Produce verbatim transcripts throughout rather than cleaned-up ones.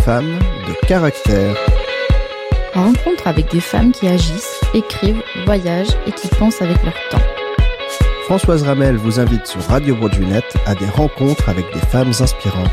Femmes de caractère. Rencontre avec des femmes qui agissent, écrivent, voyagent et qui pensent avec leur temps. Françoise Ramel vous invite sur Radio Broadway à des rencontres avec des femmes inspirantes.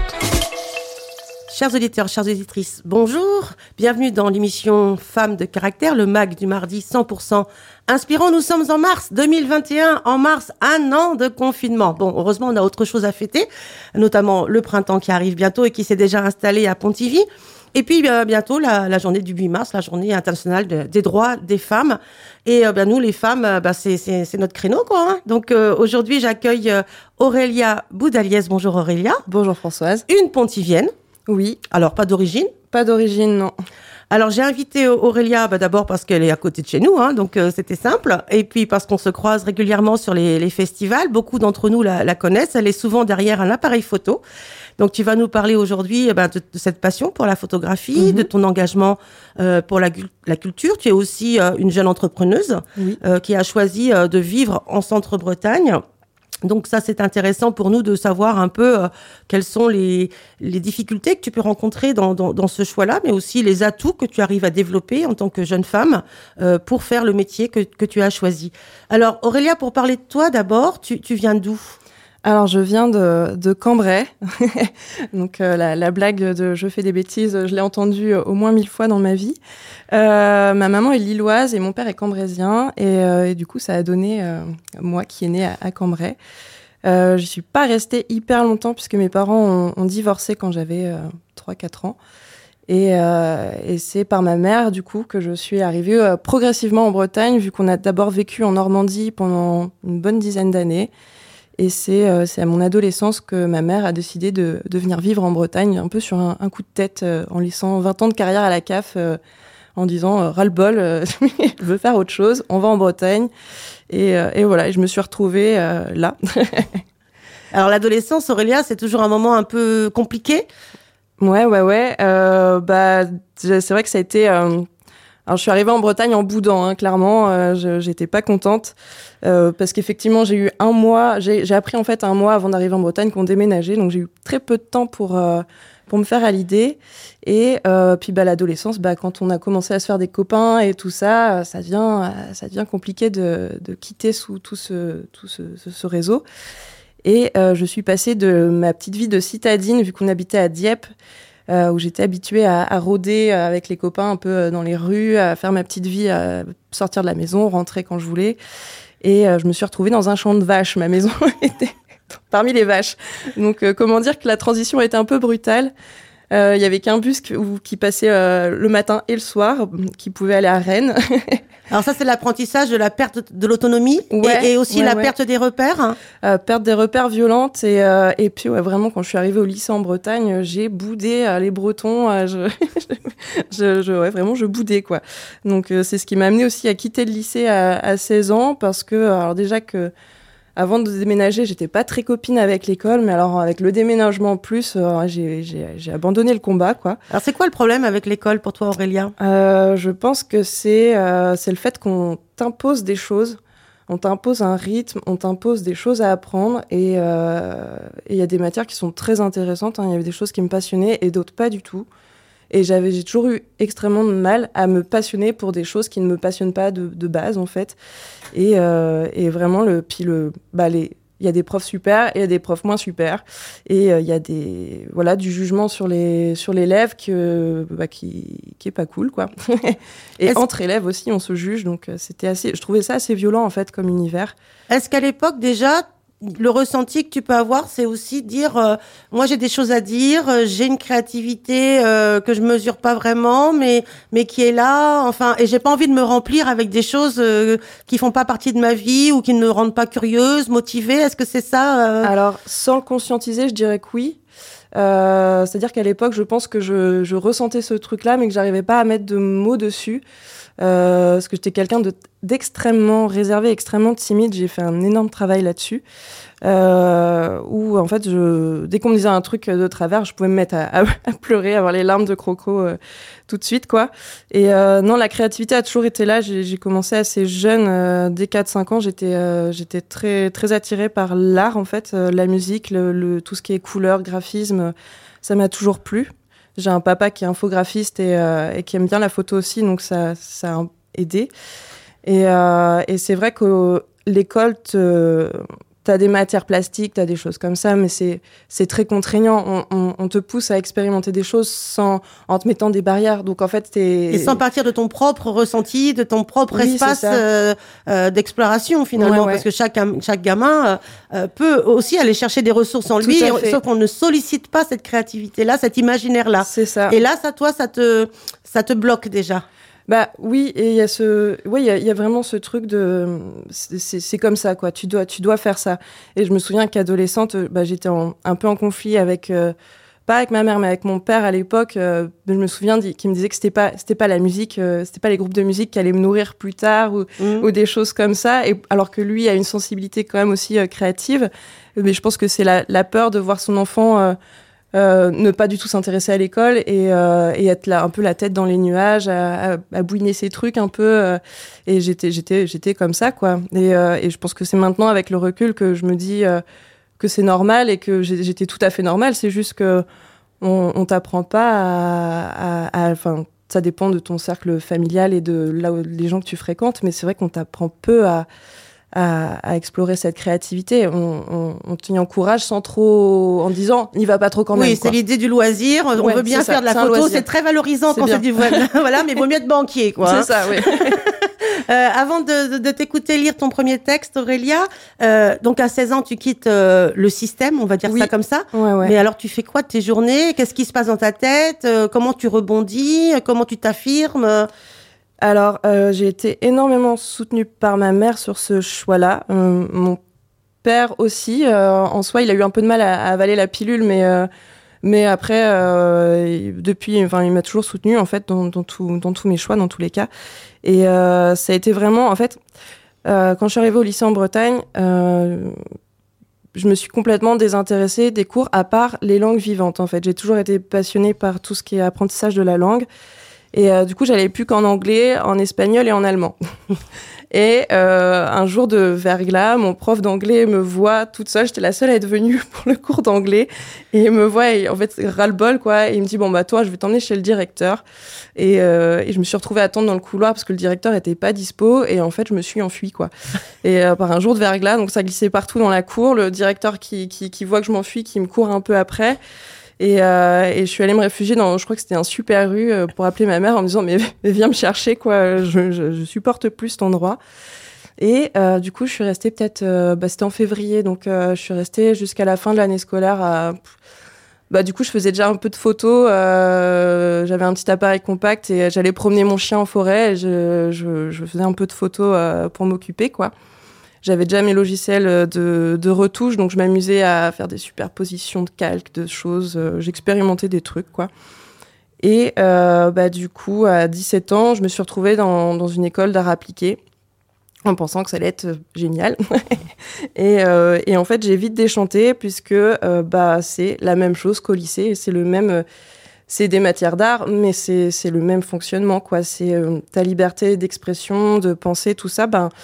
Chers auditeurs, chères auditrices, bonjour. Bienvenue dans l'émission Femmes de caractère, le mag du mardi cent pour cent inspirant. Nous sommes en mars deux mille vingt et un, en mars, un an de confinement. Bon, heureusement, on a autre chose à fêter, notamment le printemps qui arrive bientôt et qui s'est déjà installé à Pontivy. Et puis euh, bientôt la, la journée du huit mars, la journée internationale de, des droits des femmes. Et euh, ben, nous, les femmes, euh, ben, c'est, c'est, c'est notre créneau, quoi. Hein. Donc euh, aujourd'hui, j'accueille euh, Aurélia Boudaliès. Bonjour Aurélia. Bonjour Françoise. Une pontivienne. Oui. Alors, pas d'origine? Pas d'origine, non. Alors, j'ai invité Aurélia, bah, d'abord parce qu'elle est à côté de chez nous, hein, donc euh, c'était simple. Et puis parce qu'on se croise régulièrement sur les, les festivals. Beaucoup d'entre nous la, la connaissent. Elle est souvent derrière un appareil photo. Donc, tu vas nous parler aujourd'hui eh ben, de, de cette passion pour la photographie, mm-hmm. de ton engagement euh, pour la, la culture. Tu es aussi euh, une jeune entrepreneuse oui. euh, qui a choisi euh, de vivre en Centre-Bretagne. Donc ça, c'est intéressant pour nous de savoir un peu euh, quelles sont les, les difficultés que tu peux rencontrer dans, dans, dans ce choix-là, mais aussi les atouts que tu arrives à développer en tant que jeune femme euh, pour faire le métier que, que tu as choisi. Alors Aurélia, pour parler de toi d'abord, tu, tu viens d'où ? Alors, je viens de, de Cambrai. Donc, euh, la, la blague de « je fais des bêtises », je l'ai entendue au moins mille fois dans ma vie. Euh, ma maman est lilloise et mon père est cambraisien. Et, euh, et du coup, ça a donné euh, moi qui est née à, à Cambrai. Euh, je suis pas restée hyper longtemps puisque mes parents ont, ont divorcé quand j'avais euh, trois quatre ans. Et, euh, et c'est par ma mère, du coup, que je suis arrivée euh, progressivement en Bretagne, vu qu'on a d'abord vécu en Normandie pendant une bonne dizaine d'années. Et c'est, euh, c'est à mon adolescence que ma mère a décidé de, de venir vivre en Bretagne, un peu sur un, un coup de tête, euh, en laissant vingt ans de carrière à la C A F, euh, en disant euh, « ras-le-bol, euh, je veux faire autre chose, on va en Bretagne ». Et, euh, et voilà, je me suis retrouvée euh, là. Alors l'adolescence, Aurélia, c'est toujours un moment un peu compliqué ? Ouais, ouais, ouais. Euh, bah, c'est vrai que ça a été... Euh, Alors, je suis arrivée en Bretagne en boudant, hein, clairement. Euh, je, j'étais pas contente euh, parce qu'effectivement, j'ai eu un mois. J'ai, j'ai appris en fait un mois avant d'arriver en Bretagne qu'on déménageait, donc j'ai eu très peu de temps pour euh, pour me faire à l'idée. Et euh, puis, bah, l'adolescence, bah, quand on a commencé à se faire des copains et tout ça, ça devient ça devient compliqué de de quitter sous tout ce tout ce, ce, ce réseau. Et euh, je suis passée de ma petite vie de citadine, vu qu'on habitait à Dieppe. Euh, où j'étais habituée à, à rôder avec les copains un peu dans les rues, à faire ma petite vie, à sortir de la maison, rentrer quand je voulais. Et euh, je me suis retrouvée dans un champ de vaches. Ma maison était parmi les vaches. Donc, euh, comment dire que la transition était un peu brutale. Il euh, y avait qu'un bus qui, qui passait euh, le matin et le soir, qui pouvait aller à Rennes. Alors ça, c'est l'apprentissage de la perte de l'autonomie ouais, et, et aussi ouais, ouais. la ouais. perte des repères. Hein. Euh, perte des repères violentes et, euh, et puis ouais, vraiment, quand je suis arrivée au lycée en Bretagne, j'ai boudé euh, les Bretons. Euh, je, je, je, ouais, vraiment, je boudais, quoi. Donc, euh, c'est ce qui m'a amenée aussi à quitter le lycée à, à seize ans parce que, alors déjà que avant de déménager, j'étais pas très copine avec l'école, mais alors avec le déménagement en plus, euh, j'ai, j'ai, j'ai abandonné le combat, quoi. Alors c'est quoi le problème avec l'école pour toi, Aurélia ? euh, Je pense que c'est, euh, c'est le fait qu'on t'impose des choses, on t'impose un rythme, on t'impose des choses à apprendre, et il euh, y a des matières qui sont très intéressantes, hein. Il y avait des choses qui me passionnaient et d'autres pas du tout. Et j'avais, j'ai toujours eu extrêmement de mal à me passionner pour des choses qui ne me passionnent pas de, de base, en fait. Et, euh, et vraiment, le, puis le, bah les, il y a des profs super et il y a des profs moins super. Et euh, il y a des, voilà, du jugement sur les, sur l'élève que, bah, qui, qui est pas cool, quoi. Et Est-ce... entre élèves aussi, on se juge. Donc, c'était assez, je trouvais ça assez violent, en fait, comme univers. Est-ce qu'à l'époque, déjà, le ressenti que tu peux avoir, c'est aussi dire euh, moi j'ai des choses à dire, euh, j'ai une créativité euh, que je mesure pas vraiment, mais mais qui est là, enfin, et j'ai pas envie de me remplir avec des choses euh, qui font pas partie de ma vie ou qui ne me rendent pas curieuse, motivée. Est-ce que c'est ça euh... Alors, sans le conscientiser, je dirais que oui. Euh, c'est-à-dire qu'à l'époque, je pense que je, je ressentais ce truc-là, mais que j'arrivais pas à mettre de mots dessus. Euh, parce que j'étais quelqu'un de, d'extrêmement réservé, extrêmement timide. J'ai fait un énorme travail là-dessus. Euh, où, en fait, je, dès qu'on me disait un truc de travers, je pouvais me mettre à, à, à pleurer, avoir les larmes de croco euh, tout de suite, quoi. Et euh, non, la créativité a toujours été là. J'ai, j'ai commencé assez jeune. Euh, dès quatre cinq ans, j'étais, euh, j'étais très, très attirée par l'art, en fait. Euh, la musique, le, le, tout ce qui est couleur, graphisme, ça m'a toujours plu. j'ai un papa qui est infographiste et, euh, et qui aime bien la photo aussi, donc ça, ça a aidé. Et, euh, et c'est vrai que l'école, te, t'as des matières plastiques, t'as des choses comme ça, mais c'est, c'est très contraignant. On, on, on te pousse à expérimenter des choses sans, en te mettant des barrières. Donc en fait, t'es... Et sans partir de ton propre ressenti, de ton propre Oui, espace euh, euh, d'exploration finalement, Ouais, ouais. parce que chaque, chaque gamin euh, peut aussi aller chercher des ressources en Tout lui, à fait. sauf qu'on ne sollicite pas cette créativité-là, cet imaginaire-là. C'est ça. Et là, ça, toi, ça te, ça te bloque déjà. Bah oui, et il y a ce, oui, il y a, il y a vraiment ce truc de, c'est, c'est, c'est comme ça quoi. Tu dois, tu dois faire ça. Et je me souviens qu'adolescente, bah j'étais en, un peu en conflit avec, euh, pas avec ma mère, mais avec mon père à l'époque. Euh, je me souviens qu'il me disait que c'était pas, c'était pas la musique, euh, c'était pas les groupes de musique qui allaient me nourrir plus tard ou, Mmh. ou des choses comme ça. Et alors que lui a une sensibilité quand même aussi euh, créative. Mais je pense que c'est la, la peur de voir son enfant. Euh, Euh, ne pas du tout s'intéresser à l'école et, euh, et être là un peu la tête dans les nuages, à, à, à bouiner ses trucs un peu. Euh, et j'étais, j'étais, j'étais comme ça, quoi. Et, euh, et je pense que c'est maintenant, avec le recul, que je me dis euh, que c'est normal et que j'étais tout à fait normale. C'est juste que on, on t'apprend pas à, enfin, ça dépend de ton cercle familial et de là où les gens que tu fréquentes, mais c'est vrai qu'on t'apprend peu à À, à explorer cette créativité. On, on, on t'y encourage sans trop, en disant, n'y va pas trop quand même. Oui, c'est l'idée du loisir. On Ouais, veut bien c'est faire ça, de la c'est un photo. loisir. C'est très valorisant C'est quand bien. c'est du voilà, voilà, mais il vaut mieux être banquier, quoi. C'est hein. ça, oui. Euh, avant de, de, de t'écouter lire ton premier texte, Aurélia, euh, donc à seize ans, tu quittes euh, le système, on va dire Oui. ça comme ça. Ouais, ouais. Mais alors, tu fais quoi de tes journées? Qu'est-ce qui se passe dans ta tête? euh, Comment tu rebondis? Comment tu t'affirmes? Alors, euh, j'ai été énormément soutenue par ma mère sur ce choix-là. Euh, mon père aussi, euh, en soi, il a eu un peu de mal à, à avaler la pilule, mais, euh, mais après, euh, depuis, enfin, il m'a toujours soutenue, en fait, dans, dans, tout, dans tous mes choix, dans tous les cas. Et euh, ça a été vraiment, en fait, euh, quand je suis arrivée au lycée en Bretagne, euh, je me suis complètement désintéressée des cours, à part les langues vivantes, en fait. J'ai toujours été passionnée par tout ce qui est apprentissage de la langue. Et euh, du coup, j'allais plus qu'en anglais, en espagnol et en allemand. Et euh, un jour de verglas, mon prof d'anglais me voit toute seule. J'étais la seule à être venue pour le cours d'anglais. Et il me voit, et en fait, ras-le-bol, quoi. Et il me dit, bon, bah, toi, je vais t'emmener chez le directeur. Et, euh, et je me suis retrouvée à attendre dans le couloir parce que le directeur était pas dispo. Et en fait, je me suis enfuie, quoi. Et euh, par un jour de verglas, donc ça glissait partout dans la cour. Le directeur qui, qui, qui voit que je m'enfuis, qui me court un peu après. Et, euh, et je suis allée me réfugier dans, je crois que c'était un Super U, euh, pour appeler ma mère en me disant mais, mais viens me chercher quoi, je, je, je supporte plus cet endroit. Et euh, du coup je suis restée peut-être, euh, bah, c'était en février, donc euh, je suis restée jusqu'à la fin de l'année scolaire. À, bah du coup je faisais déjà un peu de photos, euh, j'avais un petit appareil compact et j'allais promener mon chien en forêt. Et je, je, je faisais un peu de photos euh, pour m'occuper quoi. J'avais déjà mes logiciels de, de retouche, donc je m'amusais à faire des superpositions de calques, de choses. Euh, j'expérimentais des trucs, quoi. Et euh, bah, du coup, à dix-sept ans, je me suis retrouvée dans, dans une école d'art appliqué, en pensant que ça allait être génial. et, euh, et en fait, j'ai vite déchanté, puisque euh, bah, c'est la même chose qu'au lycée. C'est le même... Euh, c'est des matières d'art, mais c'est, c'est le même fonctionnement, quoi. C'est euh, ta liberté d'expression, de penser, tout ça, ben...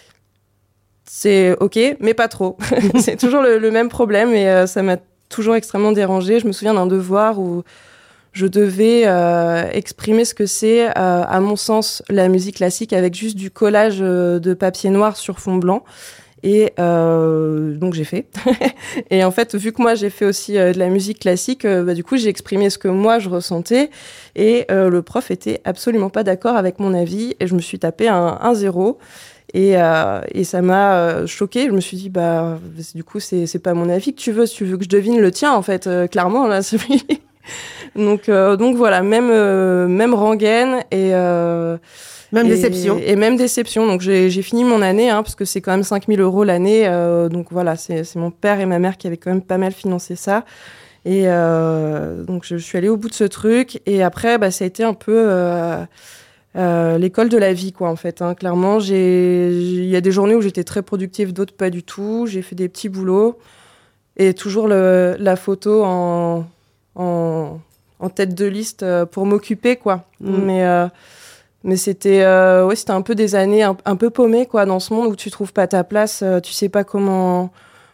c'est ok, mais pas trop. C'est toujours le, le même problème et euh, ça m'a toujours extrêmement dérangée. Je me souviens d'un devoir où je devais euh, exprimer ce que c'est, euh, à mon sens, la musique classique avec juste du collage euh, de papier noir sur fond blanc. Et euh, donc j'ai fait. Et en fait, vu que moi j'ai fait aussi euh, de la musique classique, euh, bah, du coup j'ai exprimé ce que moi je ressentais. Et euh, le prof était absolument pas d'accord avec mon avis et je me suis tapé un, un zéro. Et, euh, et ça m'a euh, choquée. Je me suis dit, bah, du coup, c'est, c'est pas mon avis que tu veux. Si tu veux que je devine le tien, en fait, euh, clairement, là, c'est... donc, euh, donc voilà, même, euh, même rengaine et... Euh, même et, déception. Et même déception. Donc, j'ai, j'ai fini mon année, hein, parce que c'est quand même cinq mille euros l'année. Euh, donc voilà, c'est, c'est mon père et ma mère qui avaient quand même pas mal financé ça. Et euh, donc, je, je suis allée au bout de ce truc. Et après, bah, ça a été un peu... Euh, Euh, l'école de la vie, quoi, en fait. Hein. Clairement, il y a des journées où j'étais très productive, d'autres pas du tout. J'ai fait des petits boulots et toujours le, la photo en, en, en tête de liste pour m'occuper, quoi. Mmh. Mais, euh, mais c'était, euh, ouais, c'était un peu des années un, un peu paumées, quoi, dans ce monde où tu trouves pas ta place, euh, tu sais pas comment...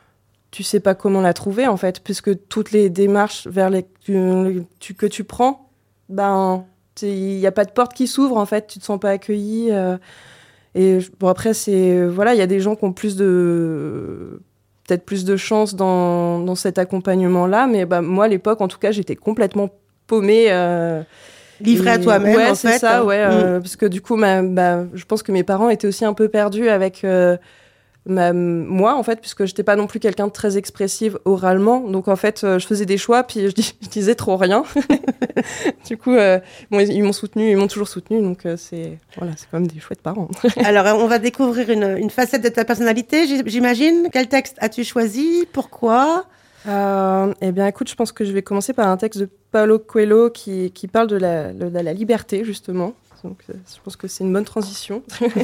tu sais pas comment la trouver, en fait, puisque toutes les démarches vers les, tu, tu, que tu prends, ben, il n'y a pas de porte qui s'ouvre, en fait, tu te sens pas accueilli. Euh, et bon, après, c'est, voilà, il y a des gens qui ont plus de, peut-être plus de chance dans, dans cet accompagnement-là, mais ben, moi, à l'époque, en tout cas, j'étais complètement paumée. Euh, Livrée à toi-même, ouais, en c'est fait. ça, ouais, Mmh. euh, parce que du coup, ma, bah, je pense que mes parents étaient aussi un peu perdus avec euh, ma, moi, en fait, puisque j'étais pas non plus quelqu'un de très expressive oralement. Donc, en fait, euh, je faisais des choix, puis je, dis, je disais trop rien. Du coup, euh, bon, ils, ils m'ont soutenu, ils m'ont toujours soutenu, donc euh, c'est, voilà, c'est quand même des chouettes parents. Alors, on va découvrir une, une facette de ta personnalité, j'imagine. Quel texte as-tu choisi? Pourquoi? Euh, eh bien, écoute, je pense que je vais commencer par un texte de Paulo Coelho qui, qui parle de la, de la liberté, justement. Donc, euh, je pense que c'est une bonne transition.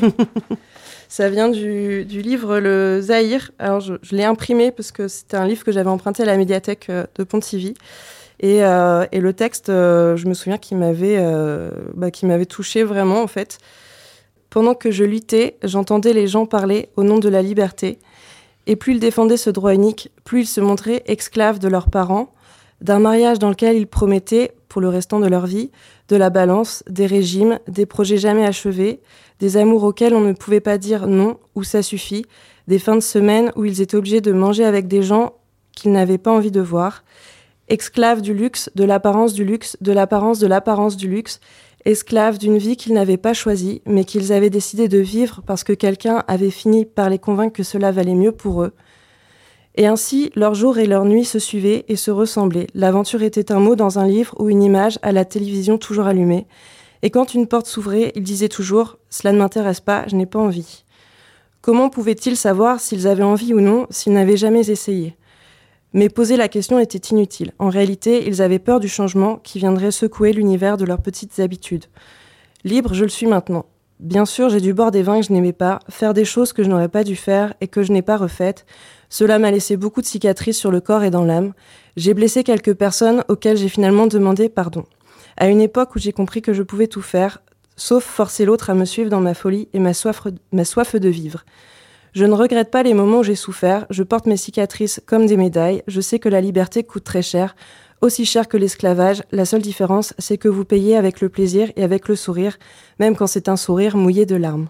Ça vient du, du livre Le Zaïre. Alors, je, je l'ai imprimé parce que c'était un livre que j'avais emprunté à la médiathèque de Pontivy. Et, euh, et le texte, euh, je me souviens qu'il m'avait, euh, bah, qu'il m'avait touchée vraiment, en fait. Pendant que je luttais, j'entendais les gens parler au nom de la liberté. Et plus ils défendaient ce droit unique, plus ils se montraient esclaves de leurs parents, d'un mariage dans lequel ils promettaient, pour le restant de leur vie, de la balance, des régimes, des projets jamais achevés, des amours auxquels on ne pouvait pas dire non ou ça suffit, des fins de semaine où ils étaient obligés de manger avec des gens qu'ils n'avaient pas envie de voir, esclaves du luxe, de l'apparence du luxe, de l'apparence de l'apparence du luxe, esclaves d'une vie qu'ils n'avaient pas choisie, mais qu'ils avaient décidé de vivre parce que quelqu'un avait fini par les convaincre que cela valait mieux pour eux. Et ainsi, leurs jours et leurs nuits se suivaient et se ressemblaient. L'aventure était un mot dans un livre ou une image à la télévision toujours allumée. Et quand une porte s'ouvrait, ils disaient toujours « Cela ne m'intéresse pas, je n'ai pas envie ». Comment pouvaient-ils savoir s'ils avaient envie ou non, s'ils n'avaient jamais essayé ? Mais poser la question était inutile. En réalité, ils avaient peur du changement qui viendrait secouer l'univers de leurs petites habitudes. Libre, je le suis maintenant. Bien sûr, j'ai dû boire des vins que je n'aimais pas, faire des choses que je n'aurais pas dû faire et que je n'ai pas refaites. Cela m'a laissé beaucoup de cicatrices sur le corps et dans l'âme. J'ai blessé quelques personnes auxquelles j'ai finalement demandé pardon. À une époque où j'ai compris que je pouvais tout faire, sauf forcer l'autre à me suivre dans ma folie et ma soif, ma soif de vivre. Je ne regrette pas les moments où j'ai souffert, je porte mes cicatrices comme des médailles, je sais que la liberté coûte très cher, aussi cher que l'esclavage, la seule différence, c'est que vous payez avec le plaisir et avec le sourire, même quand c'est un sourire mouillé de larmes.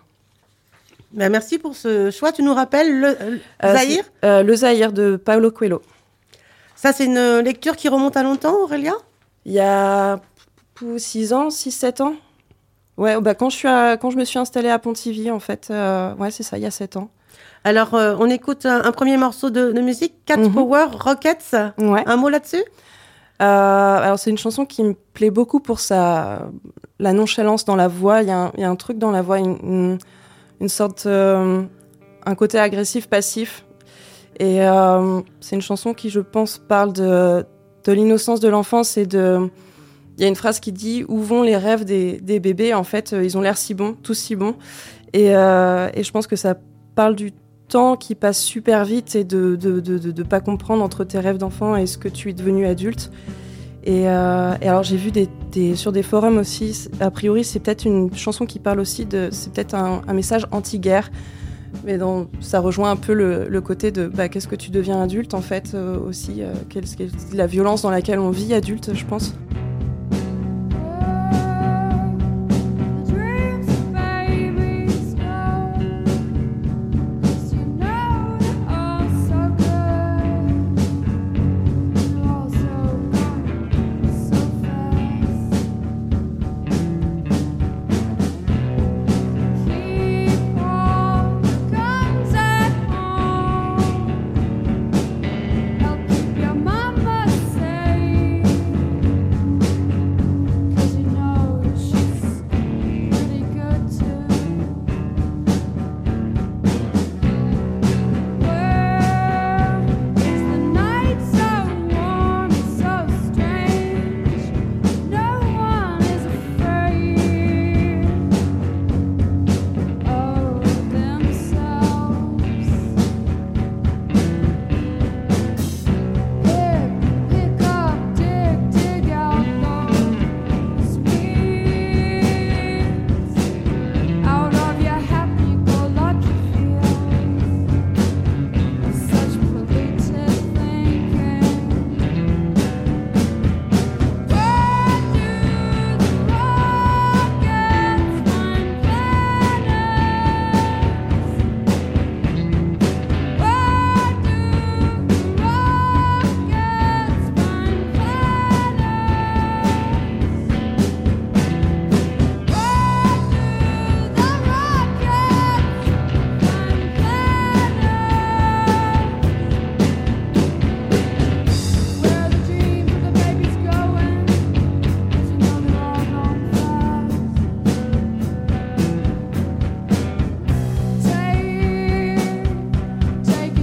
Ben merci pour ce choix, tu nous rappelles le, le euh, Zaïre euh, Le Zaïre de Paulo Coelho. Ça, c'est une lecture qui remonte à longtemps, Aurélia? Il y a six ans, six sept ans. Ouais, bah quand, je suis à, quand je me suis installée à Pontivy, en fait, euh, ouais, c'est ça, il y a sept ans. Alors, euh, on écoute un, un premier morceau de, de musique, Cat mm-hmm. Power Rockets. Ouais. Un mot là-dessus? euh, Alors, c'est une chanson qui me plaît beaucoup pour sa, la nonchalance dans la voix. Il y, y a un truc dans la voix, une, une, une sorte... Euh, un côté agressif, passif. Et euh, c'est une chanson qui, je pense, parle de, de l'innocence de l'enfance et de... Il y a une phrase qui dit « Où vont les rêves des, des bébés ?» En fait, ils ont l'air si bons, tous si bons. Et, euh, et je pense que ça parle du temps qui passe super vite et de de, de, de, de pas comprendre entre tes rêves d'enfant et ce que tu es devenu adulte. Et, euh, et alors, j'ai vu des, des, sur des forums aussi, a priori, c'est peut-être une chanson qui parle aussi de... C'est peut-être un, un message anti-guerre. Mais dans, ça rejoint un peu le, le côté de bah, qu'est-ce que tu deviens adulte, en fait, euh, aussi. Euh, quelle, quelle, la violence dans laquelle on vit adulte, je pense.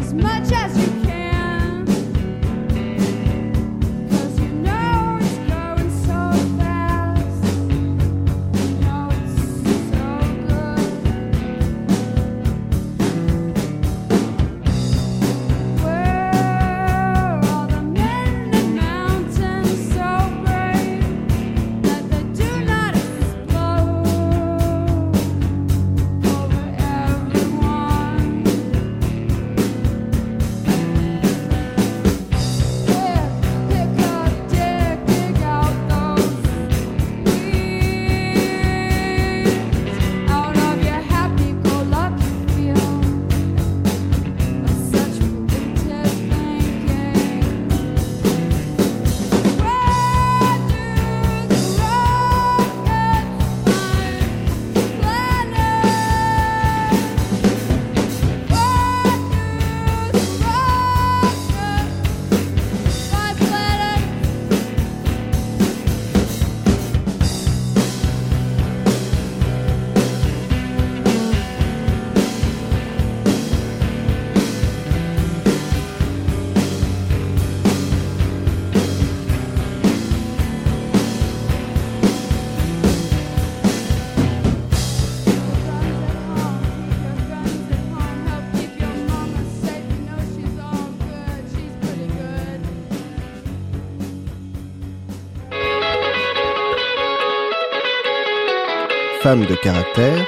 Femme de caractère,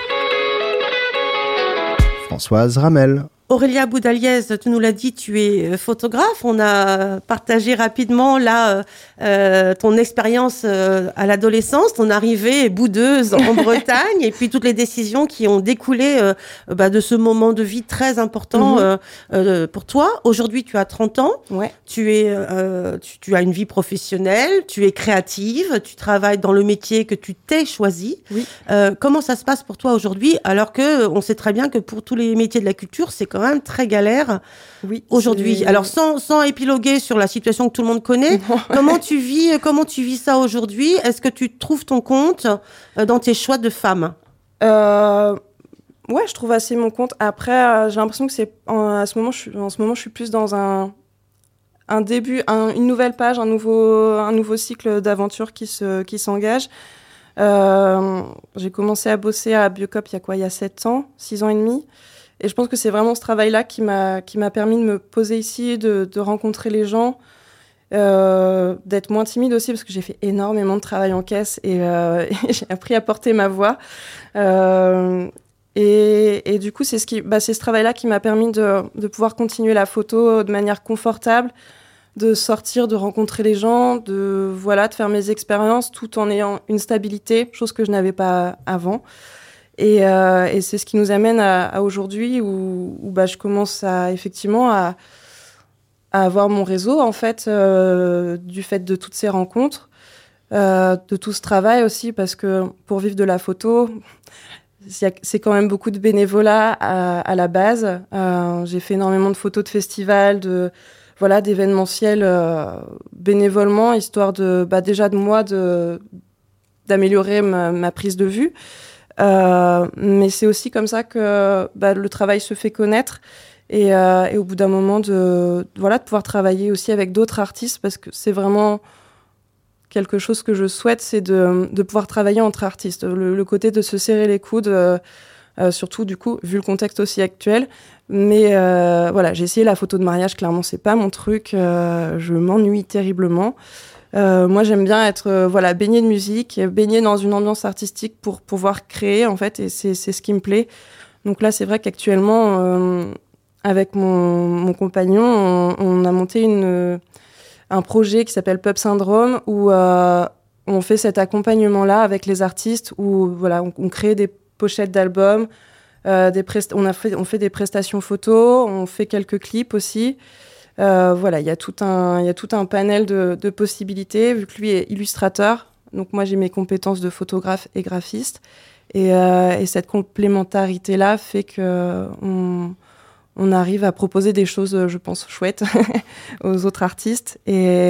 Françoise Ramel. Aurélia Boudaliez, tu nous l'as dit, tu es photographe. On a partagé rapidement là euh, ton expérience euh, à l'adolescence, ton arrivée boudeuse en Bretagne, et puis toutes les décisions qui ont découlé euh, bah, de ce moment de vie très important mm-hmm. euh, euh, pour toi. Aujourd'hui, tu as trente ans. Ouais. Tu es, euh, tu, tu as une vie professionnelle, tu es créative, tu travailles dans le métier que tu t'es choisi. Oui. Euh, comment ça se passe pour toi aujourd'hui, alors que on sait très bien que pour tous les métiers de la culture, c'est quand même très galère oui, aujourd'hui. C'est... Alors sans sans épiloguer sur la situation que tout le monde connaît, comment tu vis comment tu vis ça aujourd'hui? Est-ce que tu trouves ton compte dans tes choix de femme? euh... Ouais, je trouve assez mon compte. Après, euh, j'ai l'impression que c'est en, à ce moment, je suis, en ce moment, je suis plus dans un un début, un, une nouvelle page, un nouveau un nouveau cycle d'aventure qui se qui s'engage. Euh, j'ai commencé à bosser à Biocop il y a quoi, il y a sept ans, six ans et demi. Et je pense que c'est vraiment ce travail-là qui m'a, qui m'a permis de me poser ici, de, de rencontrer les gens, euh, d'être moins timide aussi, parce que j'ai fait énormément de travail en caisse et, euh, et j'ai appris à porter ma voix. Euh, et, et du coup, c'est ce, qui, bah, c'est ce travail-là qui m'a permis de, de pouvoir continuer la photo de manière confortable, de sortir, de rencontrer les gens, de, voilà, de faire mes expériences tout en ayant une stabilité, chose que je n'avais pas avant. Et, euh, et c'est ce qui nous amène à, à aujourd'hui où, où bah, je commence à, effectivement à, à avoir mon réseau, en fait, euh, du fait de toutes ces rencontres, euh, de tout ce travail aussi, parce que pour vivre de la photo, c'est quand même beaucoup de bénévolat à, à la base. Euh, j'ai fait énormément de photos de festivals, de, voilà, d'événementiels euh, bénévolement, histoire de, bah, déjà de moi de, d'améliorer ma, ma prise de vue. Euh, mais c'est aussi comme ça que bah, le travail se fait connaître et, euh, et au bout d'un moment de, voilà, de pouvoir travailler aussi avec d'autres artistes, parce que c'est vraiment quelque chose que je souhaite, c'est de, de pouvoir travailler entre artistes, le, le côté de se serrer les coudes, euh, euh, surtout du coup vu le contexte aussi actuel. Mais euh, voilà, j'ai essayé la photo de mariage, clairement c'est pas mon truc, euh, je m'ennuie terriblement. Euh, moi, j'aime bien être euh, voilà, baignée de musique, baignée dans une ambiance artistique pour pouvoir créer, en fait, et c'est, c'est ce qui me plaît. Donc là, c'est vrai qu'actuellement, euh, avec mon, mon compagnon, on, on a monté une, un projet qui s'appelle Pub Syndrome, où euh, on fait cet accompagnement-là avec les artistes, où voilà, on, on crée des pochettes d'albums, euh, des prest- on, a fait, on fait des prestations photos, on fait quelques clips aussi. Euh, voilà, il y a tout un, il y a tout un panel de, de possibilités, vu que lui est illustrateur. Donc moi, j'ai mes compétences de photographe et graphiste. Et, euh, et cette complémentarité-là fait qu'on on arrive à proposer des choses, je pense, chouettes aux autres artistes. Et,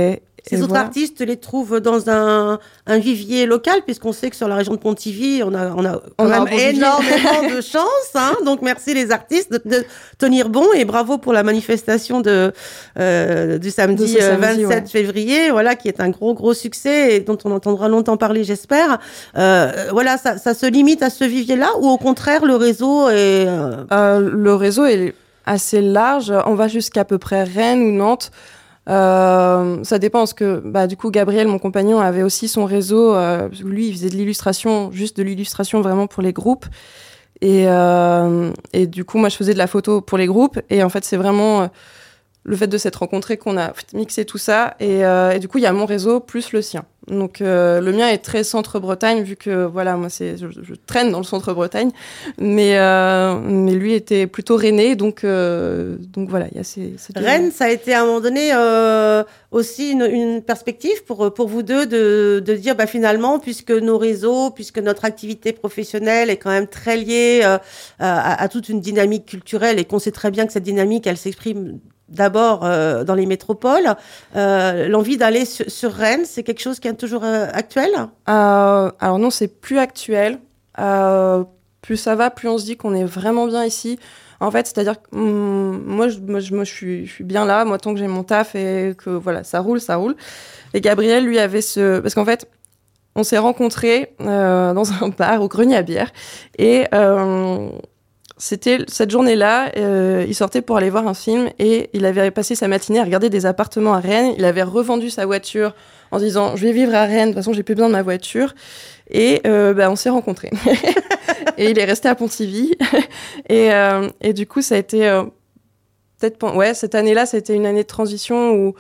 Ces autres voilà. artistes les trouvent dans un, un vivier local, puisqu'on sait que sur la région de Pontivy, on a, on a quand On a même un bon vivier. énormément de chance. Hein. Donc merci les artistes de, de tenir bon et bravo pour la manifestation de, euh, du samedi, De ce samedi, vingt-sept ouais. février, voilà, qui est un gros gros succès et dont on entendra longtemps parler, j'espère. Euh, voilà, ça, ça se limite à ce vivier-là ou au contraire le réseau est euh... Euh, le réseau est assez large. On va jusqu'à peu près Rennes ou Nantes. Euh, ça dépend parce que bah, du coup Gabriel, mon compagnon, avait aussi son réseau. Euh, lui, il faisait de l'illustration, juste de l'illustration vraiment pour les groupes. Et, euh, et du coup, moi, je faisais de la photo pour les groupes. Et en fait, c'est vraiment euh, le fait de s'être rencontrés qu'on a mixé tout ça. Et, euh, et du coup, il y a mon réseau plus le sien. Donc, euh, le mien est très centre-Bretagne, vu que, voilà, moi, c'est, je, je traîne dans le centre-Bretagne. Mais, euh, mais lui était plutôt rennais. Donc, euh, donc voilà, il y a ces... ces deux... Rennes, ça a été à un moment donné euh, aussi une, une perspective pour, pour vous deux de, de dire bah, finalement, puisque nos réseaux, puisque notre activité professionnelle est quand même très liée euh, à, à toute une dynamique culturelle et qu'on sait très bien que cette dynamique, elle s'exprime d'abord euh, dans les métropoles, euh, l'envie d'aller sur, sur Rennes, c'est quelque chose qui est toujours euh, actuel ? Euh, alors non, c'est plus actuel. Euh, plus ça va, plus on se dit qu'on est vraiment bien ici. En fait, c'est-à-dire que hum, moi, je, moi, je, moi je, suis, je suis bien là, moi, tant que j'ai mon taf et que voilà, ça roule, ça roule. Et Gabriel, lui, avait ce... Parce qu'en fait, on s'est rencontrés euh, dans un bar au Grenier à bière. Et euh, c'était cette journée-là, euh, il sortait pour aller voir un film et il avait passé sa matinée à regarder des appartements à Rennes. Il avait revendu sa voiture en se disant « Je vais vivre à Rennes, de toute façon, j'ai plus besoin de ma voiture. » Et euh, bah, on s'est rencontrés. Et il est resté à Pontivy. et, euh, et du coup, ça a été... Euh, peut-être... Ouais, cette année-là, ça a été une année de transition où,